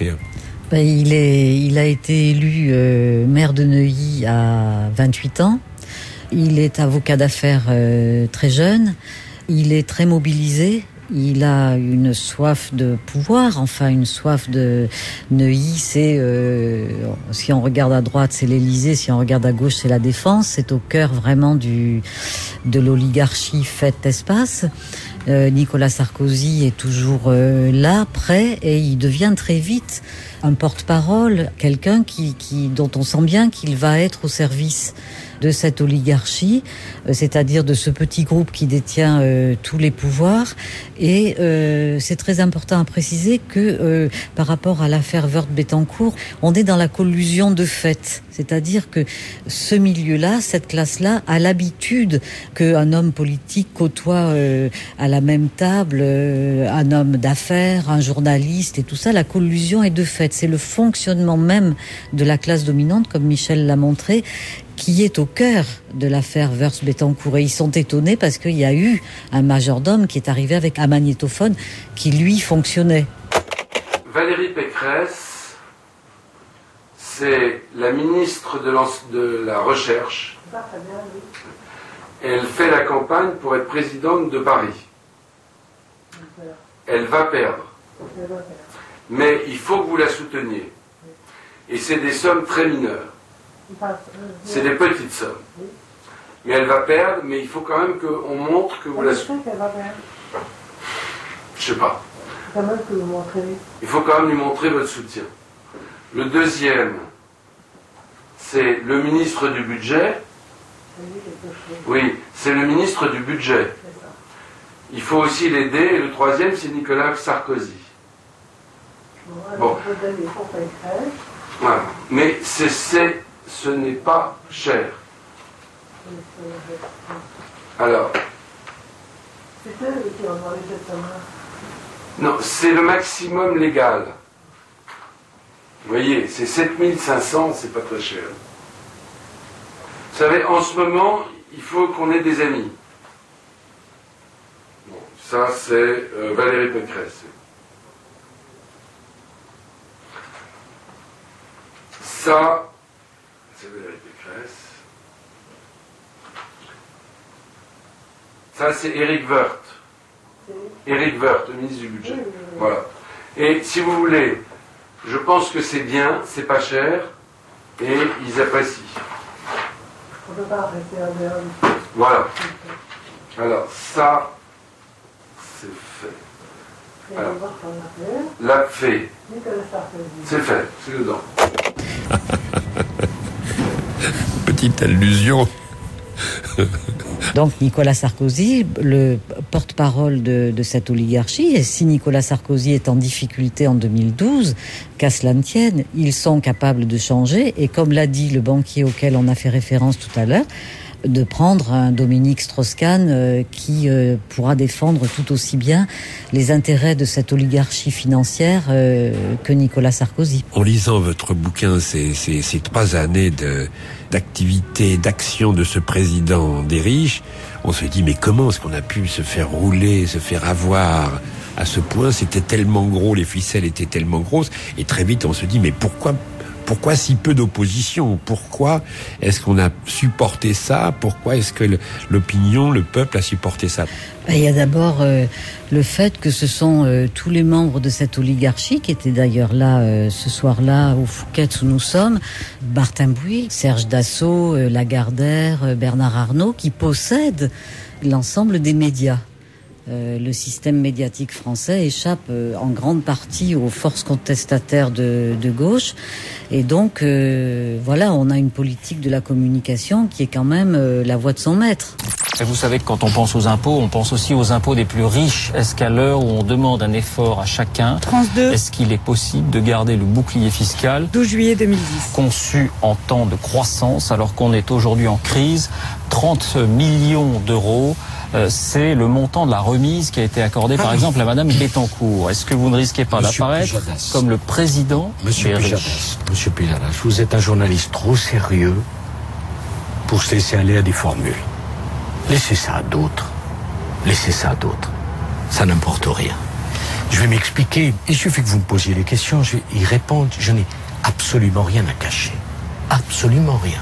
Il a été élu maire de Neuilly à 28 ans. Il est avocat d'affaires très jeune. Il est très mobilisé. Il a une soif de pouvoir, enfin une soif de Neuilly, c'est si on regarde à droite c'est l'Élysée, si on regarde à gauche c'est la Défense, c'est au cœur vraiment de l'oligarchie faite d'espace. Nicolas Sarkozy est toujours là, prêt, et il devient très vite un porte-parole, quelqu'un dont on sent bien qu'il va être au service de cette oligarchie, c'est-à-dire de ce petit groupe qui détient tous les pouvoirs. Et c'est très important à préciser que par rapport à l'affaire Woerth-Bettencourt, on est dans la collusion de fait. C'est-à-dire que ce milieu-là, cette classe-là, a l'habitude qu'un homme politique côtoie à la même table un homme d'affaires, un journaliste et tout ça. La collusion est de fait. C'est le fonctionnement même de la classe dominante, comme Michel l'a montré, qui est au cœur de l'affaire Woerth-Bettencourt. Et ils sont étonnés parce qu'il y a eu un majordome qui est arrivé avec un magnétophone qui, lui, fonctionnait. Valérie Pécresse, c'est la ministre de la Recherche. Elle fait la campagne pour être présidente de Paris. Elle va perdre. Mais il faut que vous la souteniez. Et c'est des sommes très mineures. C'est des petites sommes. Mais elle va perdre, mais il faut quand même qu'on montre que vous la soutenez. Je sais pas. Il faut quand même lui montrer votre soutien. Le deuxième, c'est le ministre du budget. Oui, c'est le ministre du budget. Il faut aussi l'aider. Et le troisième, c'est Nicolas Sarkozy. Bon. Voilà. Mais ce n'est pas cher. Alors. Non, c'est le maximum légal. Vous voyez, c'est 7500, c'est pas très cher. Vous savez, en ce moment, il faut qu'on ait des amis. Bon, ça, c'est Valérie Pécresse. Ça, c'est Valérie Pécresse. Ça, c'est Éric Woerth. Éric Woerth, le ministre du Budget. Voilà. Et si vous voulez, je pense que c'est bien, c'est pas cher, et ils apprécient. On ne peut pas arrêter un verbe. Voilà. Alors, ça, c'est fait. Alors, l'a fait. C'est fait, c'est dedans. Petite allusion. Donc Nicolas Sarkozy, le porte-parole de cette oligarchie, et si Nicolas Sarkozy est en difficulté en 2012, qu'à cela ne tienne, ils sont capables de changer, et comme l'a dit le banquier auquel on a fait référence tout à l'heure, de prendre un Dominique Strauss-Kahn qui pourra défendre tout aussi bien les intérêts de cette oligarchie financière que Nicolas Sarkozy. En lisant votre bouquin, ces 3 années d'activité, d'action de ce président des riches, on se dit mais comment est-ce qu'on a pu se faire rouler, se faire avoir à ce point? C'était tellement gros, les ficelles étaient tellement grosses, et très vite on se dit mais pourquoi si peu d'opposition? Pourquoi est-ce qu'on a supporté ça? Pourquoi est-ce que l'opinion, le peuple a supporté ça? Il y a d'abord le fait que ce sont tous les membres de cette oligarchie qui étaient d'ailleurs là ce soir-là au Fouquet's où nous sommes, Martin Bouygues, Serge Dassault, Lagardère, Bernard Arnault, qui possèdent l'ensemble des médias. Le système médiatique français échappe en grande partie aux forces contestataires de gauche. Et donc, voilà, on a une politique de la communication qui est quand même la voix de son maître. Et vous savez que quand on pense aux impôts, on pense aussi aux impôts des plus riches. Est-ce qu'à l'heure où on demande un effort à chacun, est-ce qu'il est possible de garder le bouclier fiscal 12 juillet 2010. Conçu en temps de croissance, alors qu'on est aujourd'hui en crise, 30 millions d'euros, c'est le montant de la remise qui a été accordée par exemple à Madame Bettencourt. Est-ce que vous ne risquez pas d'apparaître comme le président Monsieur Pujadas, vous êtes un journaliste trop sérieux pour se laisser aller à des formules. Laissez ça à d'autres. Laissez ça à d'autres. Ça n'importe rien. Je vais m'expliquer. Il suffit que vous me posiez les questions, je vais y répondre. Je n'ai absolument rien à cacher. Absolument rien.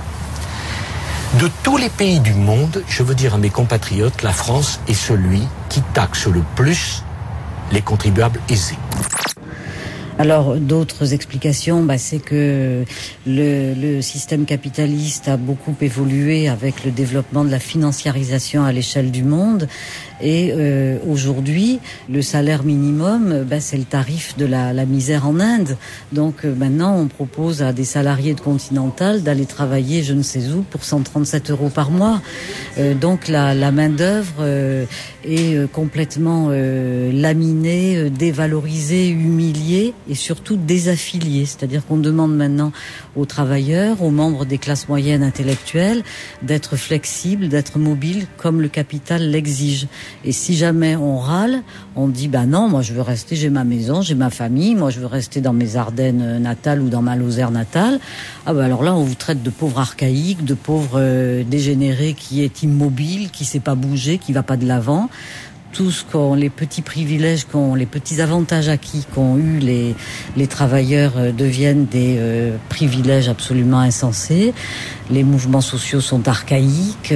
De tous les pays du monde, je veux dire à mes compatriotes, la France est celui qui taxe le plus les contribuables aisés. Alors, d'autres explications, c'est que le système capitaliste a beaucoup évolué avec le développement de la financiarisation à l'échelle du monde. Et aujourd'hui, le salaire minimum, c'est le tarif de la misère en Inde. Donc maintenant, on propose à des salariés de Continental d'aller travailler je ne sais où pour 137 € par mois. Donc la main-d'œuvre est complètement laminée, dévalorisée, humiliée et surtout désaffiliée. C'est-à-dire qu'on demande maintenant aux travailleurs, aux membres des classes moyennes intellectuelles, d'être flexibles, d'être mobiles comme le capital l'exige. Et si jamais on râle, on dit non, moi je veux rester, j'ai ma maison, j'ai ma famille, moi je veux rester dans mes Ardennes natales ou dans ma Lozère natale. Alors là on vous traite de pauvres archaïques, de pauvres dégénérés qui est immobile, qui sait pas bouger, qui va pas de l'avant. Tout ce les petits privilèges, les petits avantages acquis qu'ont eu les travailleurs deviennent des privilèges absolument insensés. Les mouvements sociaux sont archaïques.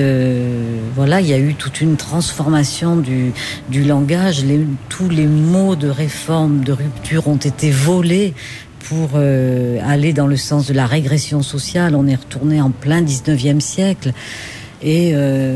Il y a eu toute une transformation du langage. Tous les mots de réforme, de rupture ont été volés pour aller dans le sens de la régression sociale. On est retourné en plein 19e siècle. Et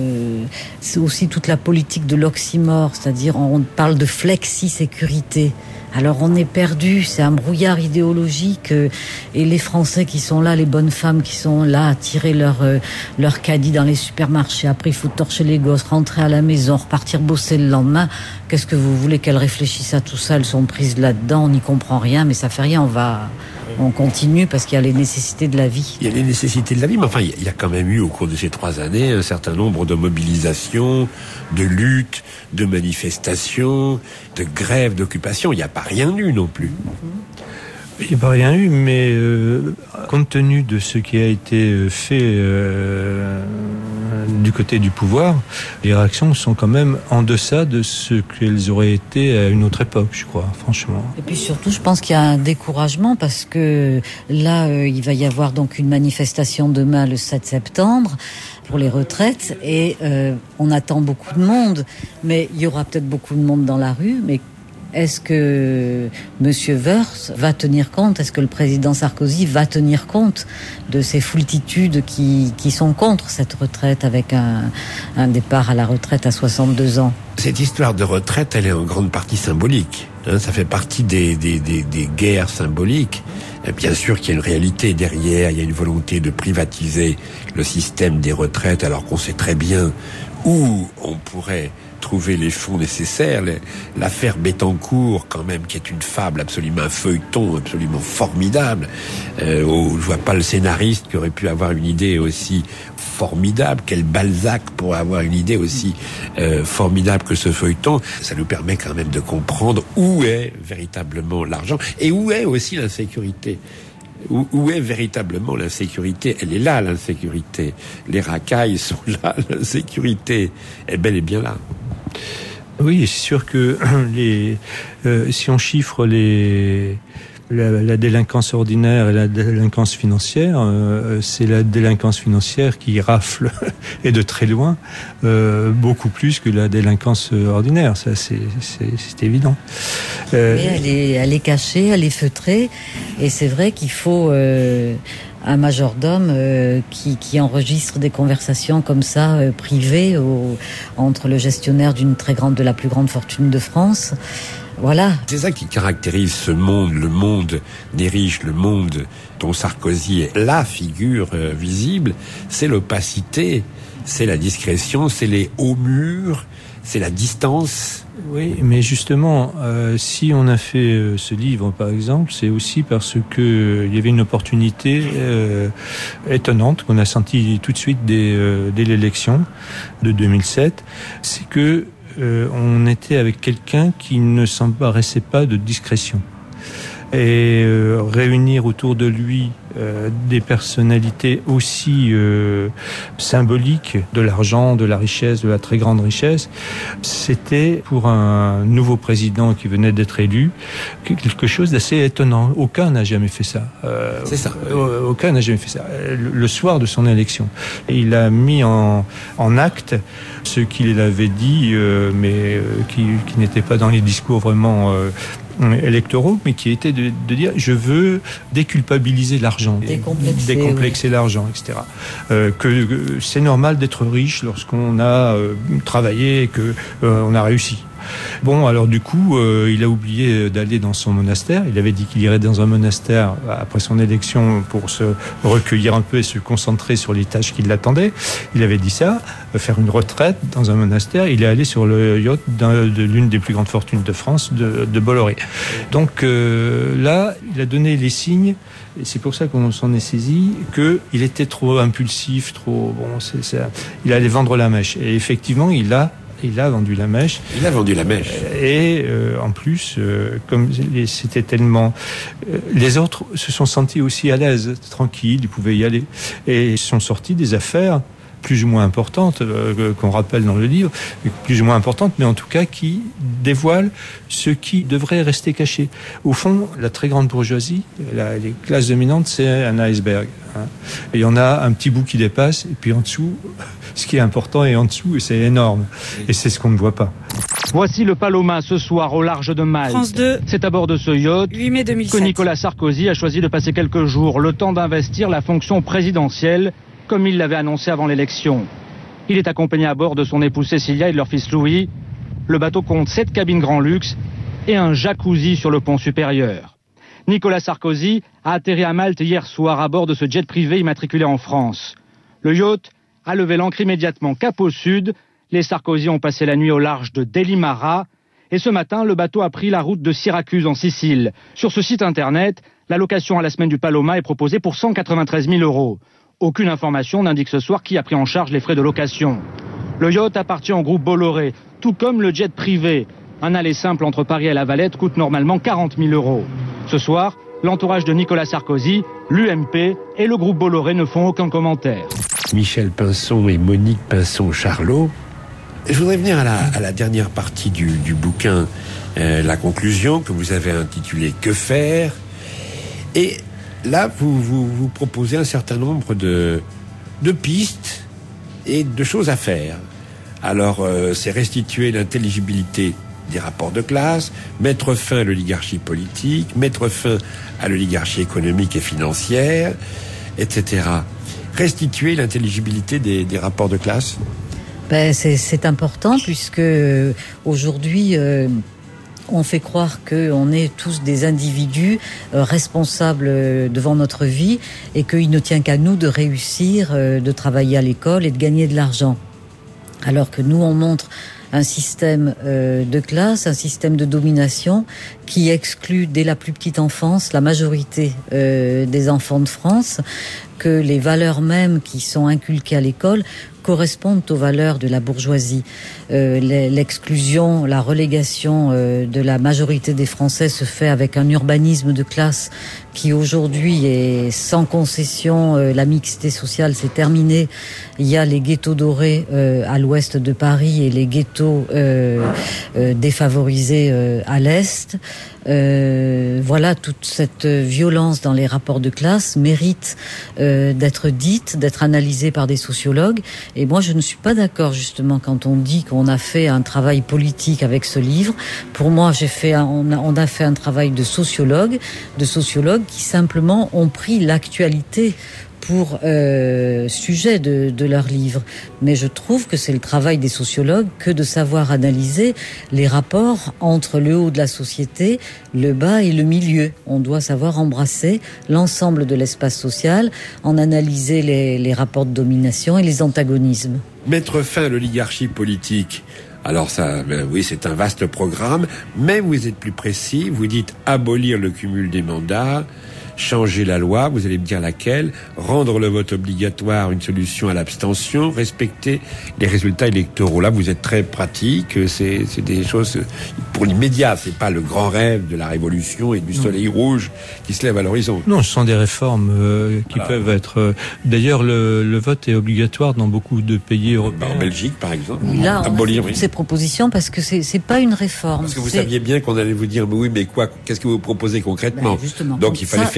c'est aussi toute la politique de l'oxymore, c'est-à-dire on parle de flexi-sécurité. Alors on est perdu, c'est un brouillard idéologique et les Français qui sont là, les bonnes femmes qui sont là à tirer leur caddie dans les supermarchés, après il faut torcher les gosses, rentrer à la maison, repartir bosser le lendemain. Qu'est-ce que vous voulez qu'elles réfléchissent à tout ça? Elles sont prises là-dedans, on n'y comprend rien, mais ça fait rien, on continue parce qu'il y a les nécessités de la vie. Il y a les nécessités de la vie, mais enfin, il y a quand même eu au cours de ces 3 années un certain nombre de mobilisations, de luttes, de manifestations, de grèves, d'occupations. Il n'y a pas rien eu non plus. Il n'y a pas rien eu, mais compte tenu de ce qui a été fait du côté du pouvoir, les réactions sont quand même en deçà de ce qu'elles auraient été à une autre époque, je crois, franchement. Et puis surtout, je pense qu'il y a un découragement parce que là, il va y avoir donc une manifestation demain, le 7 septembre, pour les retraites, et on attend beaucoup de monde, mais il y aura peut-être beaucoup de monde dans la rue, mais est-ce que M. Woerth va tenir compte, est-ce que le président Sarkozy va tenir compte de ces foultitudes qui sont contre cette retraite avec un départ à la retraite à 62 ans? Cette histoire de retraite, elle est en grande partie symbolique. Ça fait partie des guerres symboliques. Et bien sûr qu'il y a une réalité derrière, il y a une volonté de privatiser le système des retraites alors qu'on sait très bien où on pourrait trouver les fonds nécessaires. L'affaire Bettencourt, quand même, qui est une fable absolument, un feuilleton absolument formidable. Je vois pas le scénariste qui aurait pu avoir une idée aussi formidable. Quel Balzac pourrait avoir une idée aussi formidable que ce feuilleton. Ça nous permet quand même de comprendre où est véritablement l'argent et où est aussi l'insécurité. Où est véritablement l'insécurité? Elle est là, l'insécurité. Les racailles sont là, l'insécurité est bel et bien là. Oui, c'est sûr que si on chiffre la délinquance ordinaire et la délinquance financière, c'est la délinquance financière qui rafle, et de très loin, beaucoup plus que la délinquance ordinaire. Ça, c'est évident. Mais elle est cachée, elle est feutrée, et c'est vrai qu'il faut un majordome qui enregistre des conversations comme ça, privées, entre le gestionnaire de la plus grande fortune de France. Voilà. C'est ça qui caractérise ce monde, le monde des riches, le monde dont Sarkozy est la figure visible. C'est l'opacité, c'est la discrétion, c'est les hauts murs, c'est la distance. Oui, mais justement, si on a fait ce livre, par exemple, c'est aussi parce que il y avait une opportunité étonnante qu'on a sentie tout de suite dès l'élection de 2007. C'est que on était avec quelqu'un qui ne s'embarrassait pas de discrétion. Et réunir autour de lui des personnalités aussi symboliques de l'argent, de la richesse, de la très grande richesse, c'était pour un nouveau président qui venait d'être élu quelque chose d'assez étonnant. Aucun n'a jamais fait ça. C'est ça. Aucun n'a jamais fait ça. Le soir de son élection, il a mis en acte ce qu'il avait dit, mais qui n'était pas dans les discours vraiment électoraux, mais qui était de dire je veux déculpabiliser l'argent, décomplexer l'argent, etc. Que c'est normal d'être riche lorsqu'on a travaillé et que on a réussi. Bon, alors du coup, il a oublié d'aller dans son monastère. Il avait dit qu'il irait dans un monastère après son élection pour se recueillir un peu et se concentrer sur les tâches qui l'attendaient. Il avait dit ça, faire une retraite dans un monastère. Il est allé sur le yacht de l'une des plus grandes fortunes de France, de Bolloré. Donc là, il a donné les signes, et c'est pour ça qu'on s'en est saisi, qu'il était trop impulsif, il allait vendre la mèche. Et effectivement, il a vendu la mèche. Il a vendu la mèche. Et en plus, comme c'était tellement... les autres se sont sentis aussi à l'aise, tranquilles, ils pouvaient y aller. Et sont sortis des affaires plus ou moins importantes, qu'on rappelle dans le livre, plus ou moins importantes, mais en tout cas qui dévoilent ce qui devrait rester caché. Au fond, la très grande bourgeoisie, les classes dominantes, c'est un iceberg. Et il y en a un petit bout qui dépasse, et puis en dessous, ce qui est important est en dessous, et c'est énorme. Et c'est ce qu'on ne voit pas. Voici le Paloma ce soir au large de Malte. France 2. C'est à bord de ce yacht 8 mai 2007. que Nicolas Sarkozy a choisi de passer quelques jours, le temps d'investir la fonction présidentielle, comme il l'avait annoncé avant l'élection. Il est accompagné à bord de son épouse Cécilia et de leur fils Louis. Le bateau compte 7 cabines grand luxe et un jacuzzi sur le pont supérieur. Nicolas Sarkozy a atterri à Malte hier soir à bord de ce jet privé immatriculé en France. Le yacht a levé l'ancre immédiatement cap au sud. Les Sarkozy ont passé la nuit au large de Delimara. Et ce matin, le bateau a pris la route de Syracuse en Sicile. Sur ce site internet, la location à la semaine du Paloma est proposée pour 193 000 €. Aucune information n'indique ce soir qui a pris en charge les frais de location. Le yacht appartient au groupe Bolloré, tout comme le jet privé. Un aller simple entre Paris et La Valette coûte normalement 40 000 €. Ce soir, l'entourage de Nicolas Sarkozy, l'UMP et le groupe Bolloré ne font aucun commentaire. Michel Pinson et Monique Pinson-Charlot. Je voudrais venir à la dernière partie du bouquin, la conclusion que vous avez intitulée « Que faire ?» Et là, vous proposez un certain nombre de pistes et de choses à faire. Alors, c'est restituer l'intelligibilité des rapports de classe, mettre fin à l'oligarchie politique, mettre fin à l'oligarchie économique et financière, etc. Restituer l'intelligibilité des rapports de classe ? C'est important puisque aujourd'hui... on fait croire qu'on est tous des individus responsables devant notre vie et qu'il ne tient qu'à nous de réussir, de travailler à l'école et de gagner de l'argent. Alors que nous, on montre un système de classe, un système de domination qui exclut dès la plus petite enfance la majorité des enfants de France, que les valeurs mêmes qui sont inculquées à l'école correspondent aux valeurs de la bourgeoisie. L'exclusion, la relégation de la majorité des Français se fait avec un urbanisme de classe qui aujourd'hui est sans concession. La mixité sociale s'est terminée. Il y a les ghettos dorés à l'ouest de Paris et les ghettos défavorisés à l'est. Voilà, toute cette violence dans les rapports de classe mérite d'être dite, d'être analysée par des sociologues. Et moi, je ne suis pas d'accord justement quand on dit qu'on a fait un travail politique avec ce livre. Pour moi, on a fait un travail de sociologues qui simplement ont pris l'actualité pour sujet de leur livre. Mais je trouve que c'est le travail des sociologues que de savoir analyser les rapports entre le haut de la société, le bas et le milieu. On doit savoir embrasser l'ensemble de l'espace social, en analyser les rapports de domination et les antagonismes. Mettre fin à l'oligarchie politique. Alors ça, oui, c'est un vaste programme, mais vous êtes plus précis, vous dites abolir le cumul des mandats, changer la loi, vous allez me dire laquelle, rendre le vote obligatoire une solution à l'abstention, respecter les résultats électoraux. Là, vous êtes très pratique, c'est des choses pour l'immédiat, c'est pas le grand rêve de la révolution et du soleil rouge qui se lève à l'horizon. Non, ce sont des réformes qui peuvent être... D'ailleurs, le vote est obligatoire dans beaucoup de pays européens. En Belgique, par exemple. Là, abolir, ces propositions, parce que c'est pas une réforme. Parce que vous saviez bien qu'on allait vous dire, mais oui, mais quoi, qu'est-ce que vous proposez concrètement? Justement. Donc il fallait faire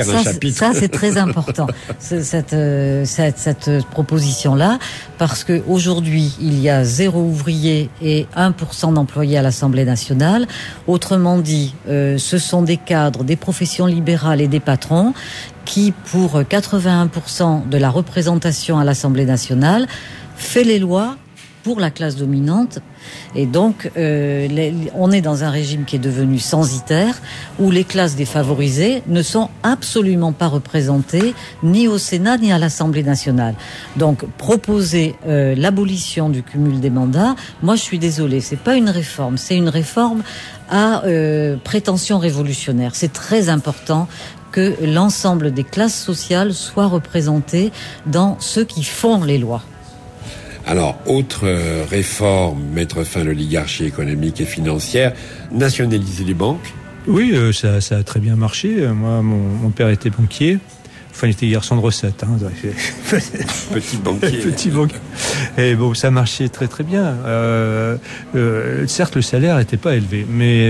faire un chapitre. Ça, c'est très important, cette proposition-là, parce que aujourd'hui, il y a 0 ouvrier et 1% d'employés à l'Assemblée nationale. Autrement dit, ce sont des cadres, des professions libérales et des patrons qui, pour 81% de la représentation à l'Assemblée nationale, fait les lois pour la classe dominante. Et donc, on est dans un régime qui est devenu censitaire, où les classes défavorisées ne sont absolument pas représentées, ni au Sénat, ni à l'Assemblée nationale. Donc, proposer l'abolition du cumul des mandats, moi je suis désolée, c'est pas une réforme, c'est une réforme à prétention révolutionnaire. C'est très important que l'ensemble des classes sociales soient représentées dans ceux qui font les lois. Alors, autre réforme, mettre fin à l'oligarchie économique et financière, nationaliser les banques. Oui, ça a très bien marché. Moi, mon père était banquier. Enfin, il était garçon de recette. Hein. Petit banquier. Petit banquier. Et bon, ça marchait très très bien. Certes, le salaire n'était pas élevé, mais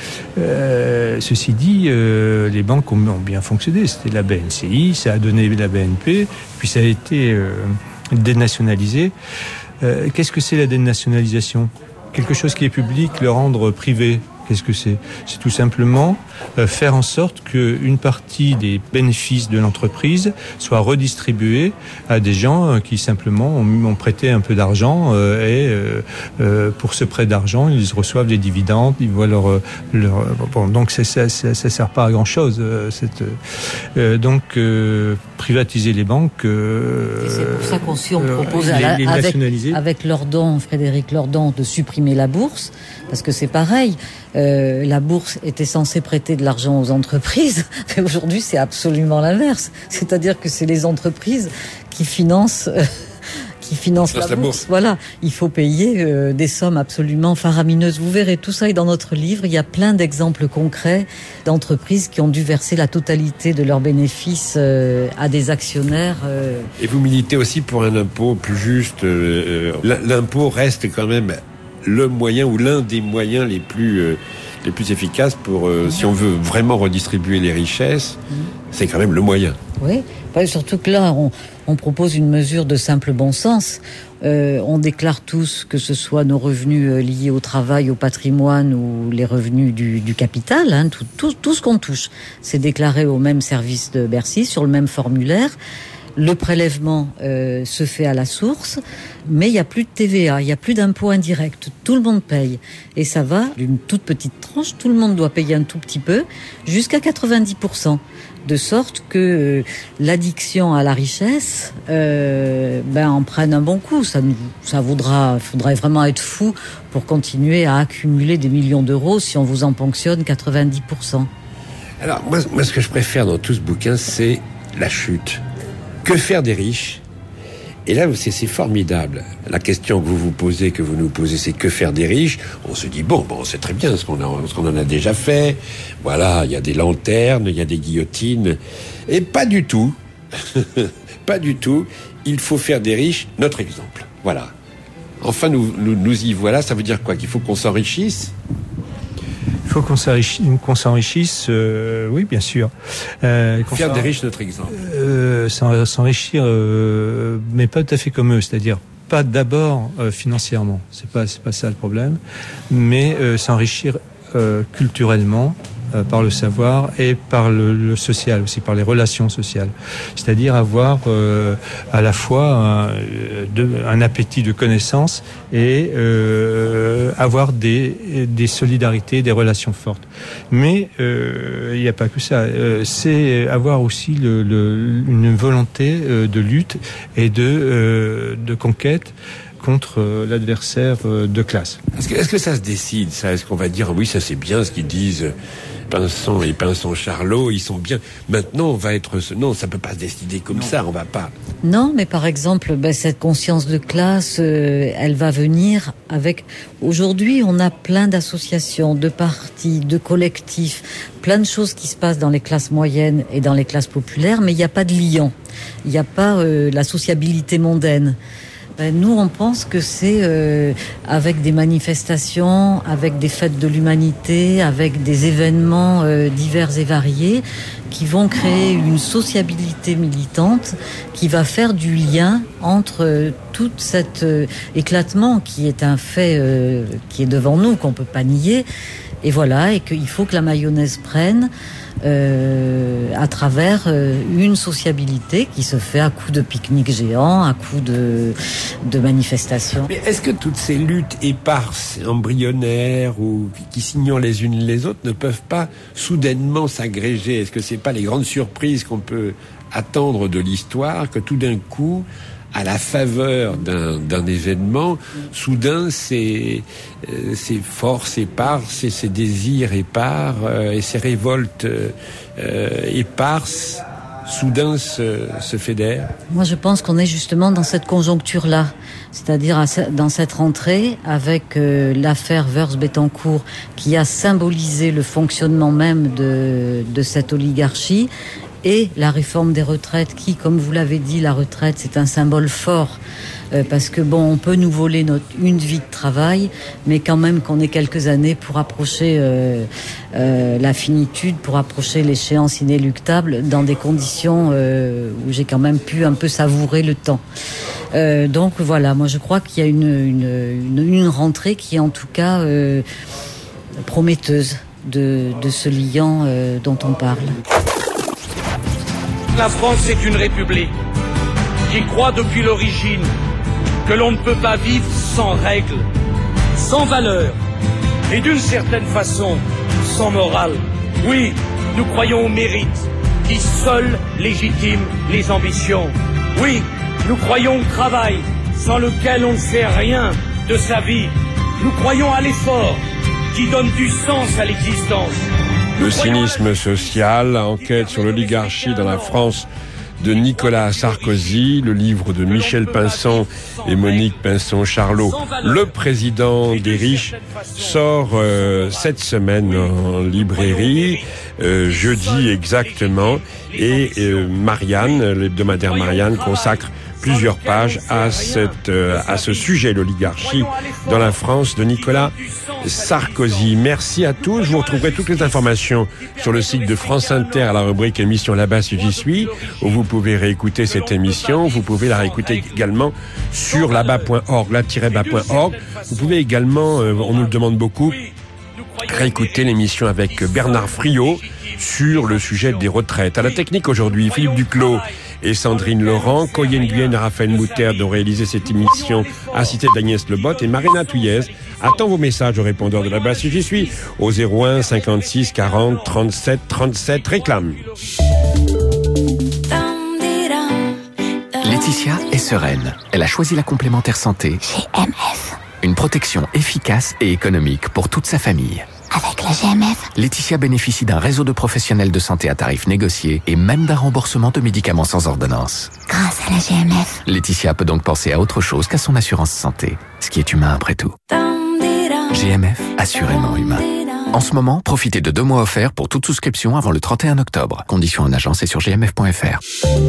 ceci dit, les banques ont bien fonctionné. C'était la BNCI, ça a donné la BNP, puis ça a été dénationalisé. Qu'est-ce que c'est la dénationalisation ? Quelque chose qui est public, le rendre privé. Qu'est-ce que c'est ? C'est tout simplement faire en sorte qu'une partie des bénéfices de l'entreprise soit redistribuée à des gens qui simplement ont prêté un peu d'argent et pour ce prêt d'argent, ils reçoivent des dividendes, ils voient bon, donc ça sert pas à grand chose. Donc privatiser les banques. C'est pour ça qu'aussi on propose avec Lordon, Frédéric Lordon, de supprimer la bourse, parce que c'est pareil. La bourse était censée prêter de l'argent aux entreprises, mais aujourd'hui c'est absolument l'inverse. C'est-à-dire que c'est les entreprises qui financent la bourse. Voilà, il faut payer des sommes absolument faramineuses. Vous verrez, tout ça est dans notre livre. Il y a plein d'exemples concrets d'entreprises qui ont dû verser la totalité de leurs bénéfices à des actionnaires. Et vous militez aussi pour un impôt plus juste. L'impôt reste quand même le moyen ou l'un des moyens les plus efficaces pour, si on veut vraiment redistribuer les richesses, c'est quand même le moyen. Oui, surtout que là, on propose une mesure de simple bon sens. On déclare tous, que ce soit nos revenus liés au travail, au patrimoine ou les revenus du capital, hein, tout ce qu'on touche, c'est déclaré au même service de Bercy, sur le même formulaire. Le prélèvement se fait à la source, mais il n'y a plus de TVA, il n'y a plus d'impôt indirect. Tout le monde paye. Et ça va d'une toute petite tranche, tout le monde doit payer un tout petit peu, jusqu'à 90%. De sorte que l'addiction à la richesse en prenne un bon coup. Faudrait vraiment être fou pour continuer à accumuler des millions d'euros si on vous en ponctionne 90%. Alors, moi, ce que je préfère dans tout ce bouquin, c'est la chute. Que faire des riches ? Et là, c'est formidable. La question que vous vous posez, que vous nous posez, c'est que faire des riches ? On se dit, bon, c'est très bien ce qu'on en a déjà fait. Voilà, il y a des lanternes, il y a des guillotines. Et pas du tout. Pas du tout. Il faut faire des riches notre exemple. Voilà. Enfin, nous y voilà. Ça veut dire quoi ? Qu'il faut qu'on s'enrichisse ? Il faut qu'on s'enrichisse, oui, bien sûr. Faire des riches notre exemple. S'enrichir, mais pas tout à fait comme eux, c'est-à-dire pas d'abord financièrement, c'est pas ça le problème, mais s'enrichir culturellement, par le savoir et par le social aussi, par les relations sociales. C'est-à-dire avoir à la fois un appétit de connaissance et avoir des solidarités, des relations fortes. Mais il n'y a pas que ça. C'est avoir aussi une volonté de lutte et de conquête contre l'adversaire de classe. Est-ce que ça se décide, ça ? Est-ce qu'on va dire, oui, ça c'est bien ce qu'ils disent, Pinson et Pinson-Charlot, ils sont bien. Maintenant, on va être... Non, ça peut pas se décider comme ça, on va pas... Non, mais par exemple, cette conscience de classe, elle va venir avec... Aujourd'hui, on a plein d'associations, de partis, de collectifs, plein de choses qui se passent dans les classes moyennes et dans les classes populaires, mais il n'y a pas de liant. Il n'y a pas la sociabilité mondaine. Nous, on pense que c'est avec des manifestations, avec des fêtes de l'humanité, avec des événements divers et variés qui vont créer une sociabilité militante qui va faire du lien entre tout cet éclatement qui est un fait qui est devant nous, qu'on peut pas nier. Et voilà, et qu'il faut que la mayonnaise prenne à travers une sociabilité qui se fait à coups de pique-nique géants, à coups de manifestations. Mais est-ce que toutes ces luttes éparses, embryonnaires ou qui s'ignorent les unes les autres ne peuvent pas soudainement s'agréger? Est-ce que c'est pas les grandes surprises qu'on peut attendre de l'histoire, que tout d'un coup, à la faveur d'un événement, soudain ses forces éparses, ses désirs épars et ses révoltes éparses, soudain se fédèrent? Moi, je pense qu'on est justement dans cette conjoncture-là, c'est-à-dire dans cette rentrée avec l'affaire Woerth-Bettencourt qui a symbolisé le fonctionnement même de cette oligarchie. Et la réforme des retraites qui, comme vous l'avez dit, la retraite, c'est un symbole fort. Parce que bon, on peut nous voler une vie de travail, mais quand même qu'on ait quelques années pour approcher la finitude, pour approcher l'échéance inéluctable, dans des conditions où j'ai quand même pu un peu savourer le temps. Donc voilà, moi je crois qu'il y a une rentrée qui est en tout cas prometteuse de ce liant dont on parle. La France est une république qui croit depuis l'origine que l'on ne peut pas vivre sans règles, sans valeurs et d'une certaine façon sans morale. Oui, nous croyons au mérite qui seul légitime les ambitions. Oui, nous croyons au travail sans lequel on ne fait rien de sa vie. Nous croyons à l'effort qui donne du sens à l'existence. Le cynisme social, enquête sur l'oligarchie dans la France de Nicolas Sarkozy, le livre de Michel Pinson et Monique Pinson-Charlot. Le président des riches sort cette semaine en librairie, jeudi exactement, et Marianne, l'hebdomadaire Marianne, consacre plusieurs pages à ce sujet, l'oligarchie dans la France de Nicolas Sarkozy. Merci à tous. Je vous retrouverai toutes les informations sur le site de France Inter à la rubrique émission Là-bas si j'y suis, où vous pouvez réécouter cette émission. Vous pouvez la réécouter également sur là-bas.org, là-bas.org. Vous pouvez également, on nous le demande beaucoup, réécouter l'émission avec Bernard Friot sur le sujet des retraites. À la technique aujourd'hui, Philippe Duclos et Sandrine Laurent, Coyen Guyenne et Raphaël Moutarde ont réalisé cette émission assistée d'Agnès Lebotte et Marina Tuyez attend vos messages au répondeur de Là-bas si j'y suis au 01 56 40 37 37 réclame. Laetitia est sereine. Elle a choisi la complémentaire santé GMF. Une protection efficace et économique pour toute sa famille. Avec la GMF, Laetitia bénéficie d'un réseau de professionnels de santé à tarifs négociés et même d'un remboursement de médicaments sans ordonnance. Grâce à la GMF, Laetitia peut donc penser à autre chose qu'à son assurance santé, ce qui est humain après tout. GMF, assurément humain. En ce moment, profitez de 2 mois offerts pour toute souscription avant le 31 octobre. Conditions en agence et sur gmf.fr.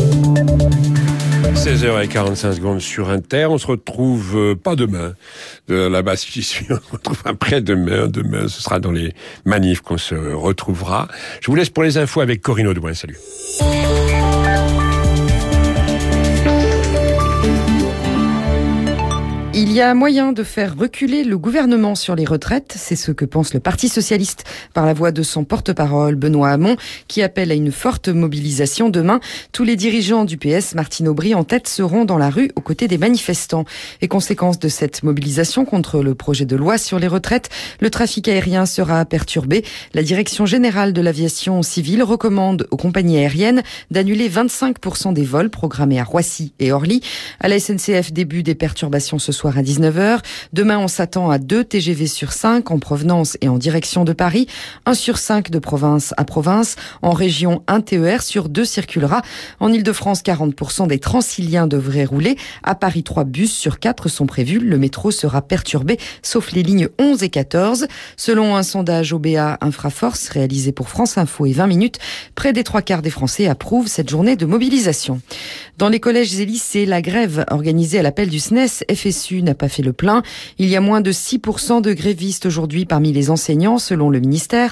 16h45 sur Inter. On se retrouve pas demain. Là-bas, si j'y suis, on se retrouve après-demain. Demain, ce sera dans les manifs qu'on se retrouvera. Je vous laisse pour les infos avec Corinne Audouin. Salut. Il y a moyen de faire reculer le gouvernement sur les retraites, c'est ce que pense le Parti socialiste par la voix de son porte-parole Benoît Hamon, qui appelle à une forte mobilisation demain. Tous les dirigeants du PS, Martine Aubry en tête, seront dans la rue aux côtés des manifestants. Et conséquence de cette mobilisation contre le projet de loi sur les retraites, le trafic aérien sera perturbé. La Direction générale de l'aviation civile recommande aux compagnies aériennes d'annuler 25% des vols programmés à Roissy et Orly. À la SNCF, début des perturbations ce soir soir à 19h. Demain, on s'attend à 2 TGV sur 5 en provenance et en direction de Paris, 1 sur 5 de province à province. En région, 1 TER sur 2 circulera. En Ile-de-France, 40% des Transiliens devraient rouler. À Paris, 3 bus sur 4 sont prévus. Le métro sera perturbé, sauf les lignes 11 et 14. Selon un sondage OBA Infraforce réalisé pour France Info et 20 minutes, près des 3/4 des Français approuvent cette journée de mobilisation. Dans les collèges et lycées, la grève organisée à l'appel du SNES FSU n'a pas fait le plein. Il y a moins de 6% de grévistes aujourd'hui parmi les enseignants, selon le ministère,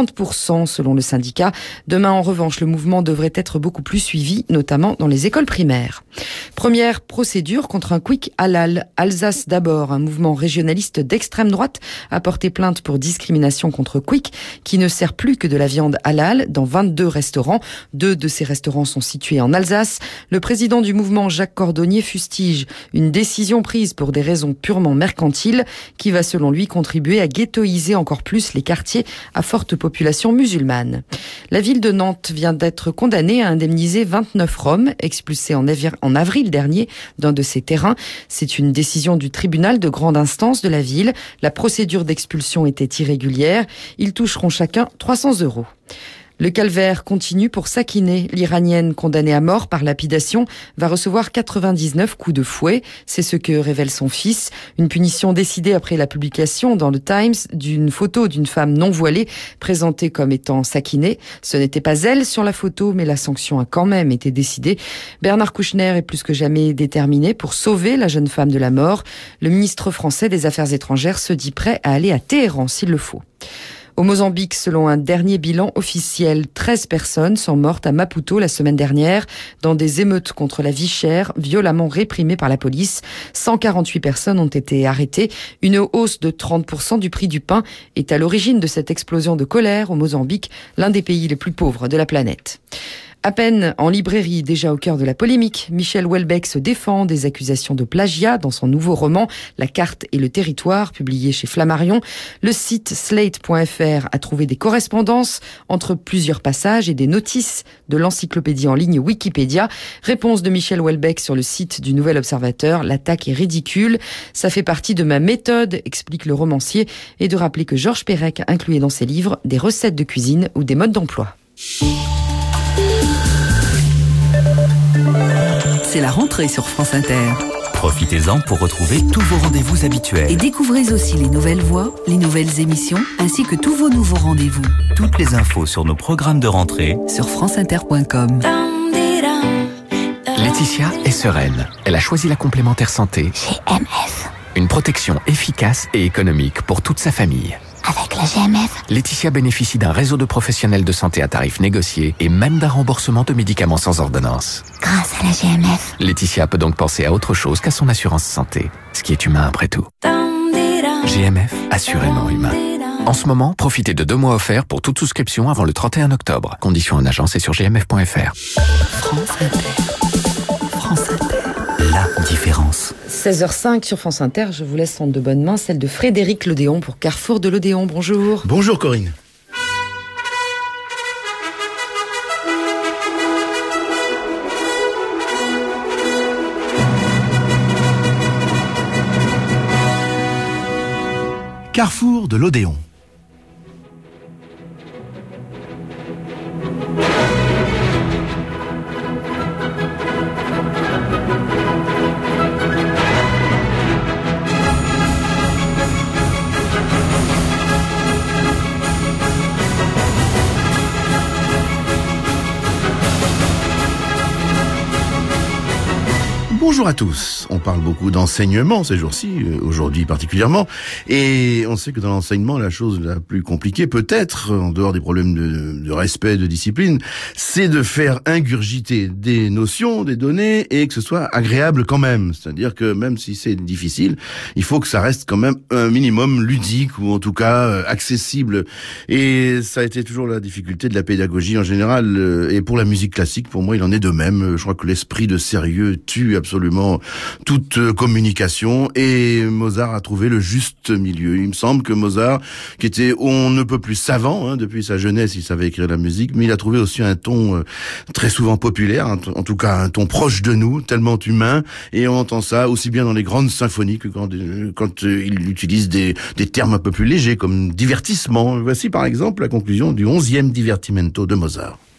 30% selon le syndicat. Demain, en revanche, le mouvement devrait être beaucoup plus suivi, notamment dans les écoles primaires. Première procédure contre un quick halal. Alsace d'abord, un mouvement régionaliste d'extrême droite a porté plainte pour discrimination contre Quick, qui ne sert plus que de la viande halal dans 22 restaurants. 2 de ces restaurants sont situés en Alsace. Le président du mouvement, Jacques Cordonnier, fustige une décision prise pour des raisons purement mercantiles qui va, selon lui, contribuer à ghettoiser encore plus les quartiers à forte population musulmane. La ville de Nantes vient d'être condamnée à indemniser 29 Roms expulsés en avril dernier d'un de ses terrains. C'est une décision du tribunal de grande instance de la ville. La procédure d'expulsion était irrégulière. Ils toucheront chacun 300 €. Le calvaire continue pour Sakineh. L'Iranienne condamnée à mort par lapidation va recevoir 99 coups de fouet. C'est ce que révèle son fils. Une punition décidée après la publication dans le Times d'une photo d'une femme non voilée présentée comme étant Sakineh. Ce n'était pas elle sur la photo, mais la sanction a quand même été décidée. Bernard Kouchner est plus que jamais déterminé pour sauver la jeune femme de la mort. Le ministre français des Affaires étrangères se dit prêt à aller à Téhéran s'il le faut. Au Mozambique, selon un dernier bilan officiel, 13 personnes sont mortes à Maputo la semaine dernière dans des émeutes contre la vie chère, violemment réprimées par la police. 148 personnes ont été arrêtées. Une hausse de 30% du prix du pain est à l'origine de cette explosion de colère au Mozambique, l'un des pays les plus pauvres de la planète. À peine en librairie, déjà au cœur de la polémique, Michel Houellebecq se défend des accusations de plagiat dans son nouveau roman La carte et le territoire, publié chez Flammarion. Le site slate.fr a trouvé des correspondances entre plusieurs passages et des notices de l'encyclopédie en ligne Wikipédia. Réponse de Michel Houellebecq sur le site du Nouvel Observateur. L'attaque est ridicule. Ça fait partie de ma méthode, explique le romancier, et de rappeler que Georges Perec incluait dans ses livres des recettes de cuisine ou des modes d'emploi. C'est la rentrée sur France Inter. Profitez-en pour retrouver tous vos rendez-vous habituels. Et découvrez aussi les nouvelles voix, les nouvelles émissions, ainsi que tous vos nouveaux rendez-vous. Toutes les infos sur nos programmes de rentrée sur franceinter.com. Laetitia est sereine. Elle a choisi la complémentaire santé. GMF. Une protection efficace et économique pour toute sa famille. Avec la GMF, Laetitia bénéficie d'un réseau de professionnels de santé à tarifs négociés et même d'un remboursement de médicaments sans ordonnance. grâce à la GMF. Laetitia peut donc penser à autre chose qu'à son assurance santé, ce qui est humain après tout. GMF, assurément humain. En ce moment, profitez de 2 mois offerts pour toute souscription avant le 31 octobre. Conditions en agence et sur gmf.fr. France Inter. France Inter. La différence. 16h05 sur France Inter, je vous laisse entre de bonnes mains celle de Frédéric Lodéon pour Carrefour de l'Odéon. Bonjour. Bonjour Corinne. Carrefour de l'Odéon. Bonjour à tous. On parle beaucoup d'enseignement ces jours-ci, aujourd'hui particulièrement, et on sait que dans l'enseignement, la chose la plus compliquée, peut-être, en dehors des problèmes de respect, de discipline, c'est de faire ingurgiter des notions, des données, et que ce soit agréable quand même. C'est-à-dire que même si c'est difficile, il faut que ça reste quand même un minimum ludique, ou en tout cas accessible. Et ça a été toujours la difficulté de la pédagogie en général, et pour la musique classique, pour moi, il en est de même. Je crois que l'esprit de sérieux tue absolument absolument toute communication, et Mozart a trouvé le juste milieu. Il me semble que Mozart, qui était on ne peut plus savant, depuis sa jeunesse, il savait écrire la musique, mais il a trouvé aussi un ton très souvent populaire, en tout cas un ton proche de nous, tellement humain, et on entend ça aussi bien dans les grandes symphonies que quand il utilise des termes un peu plus légers comme divertissement. Voici par exemple la conclusion du 11e divertimento de Mozart.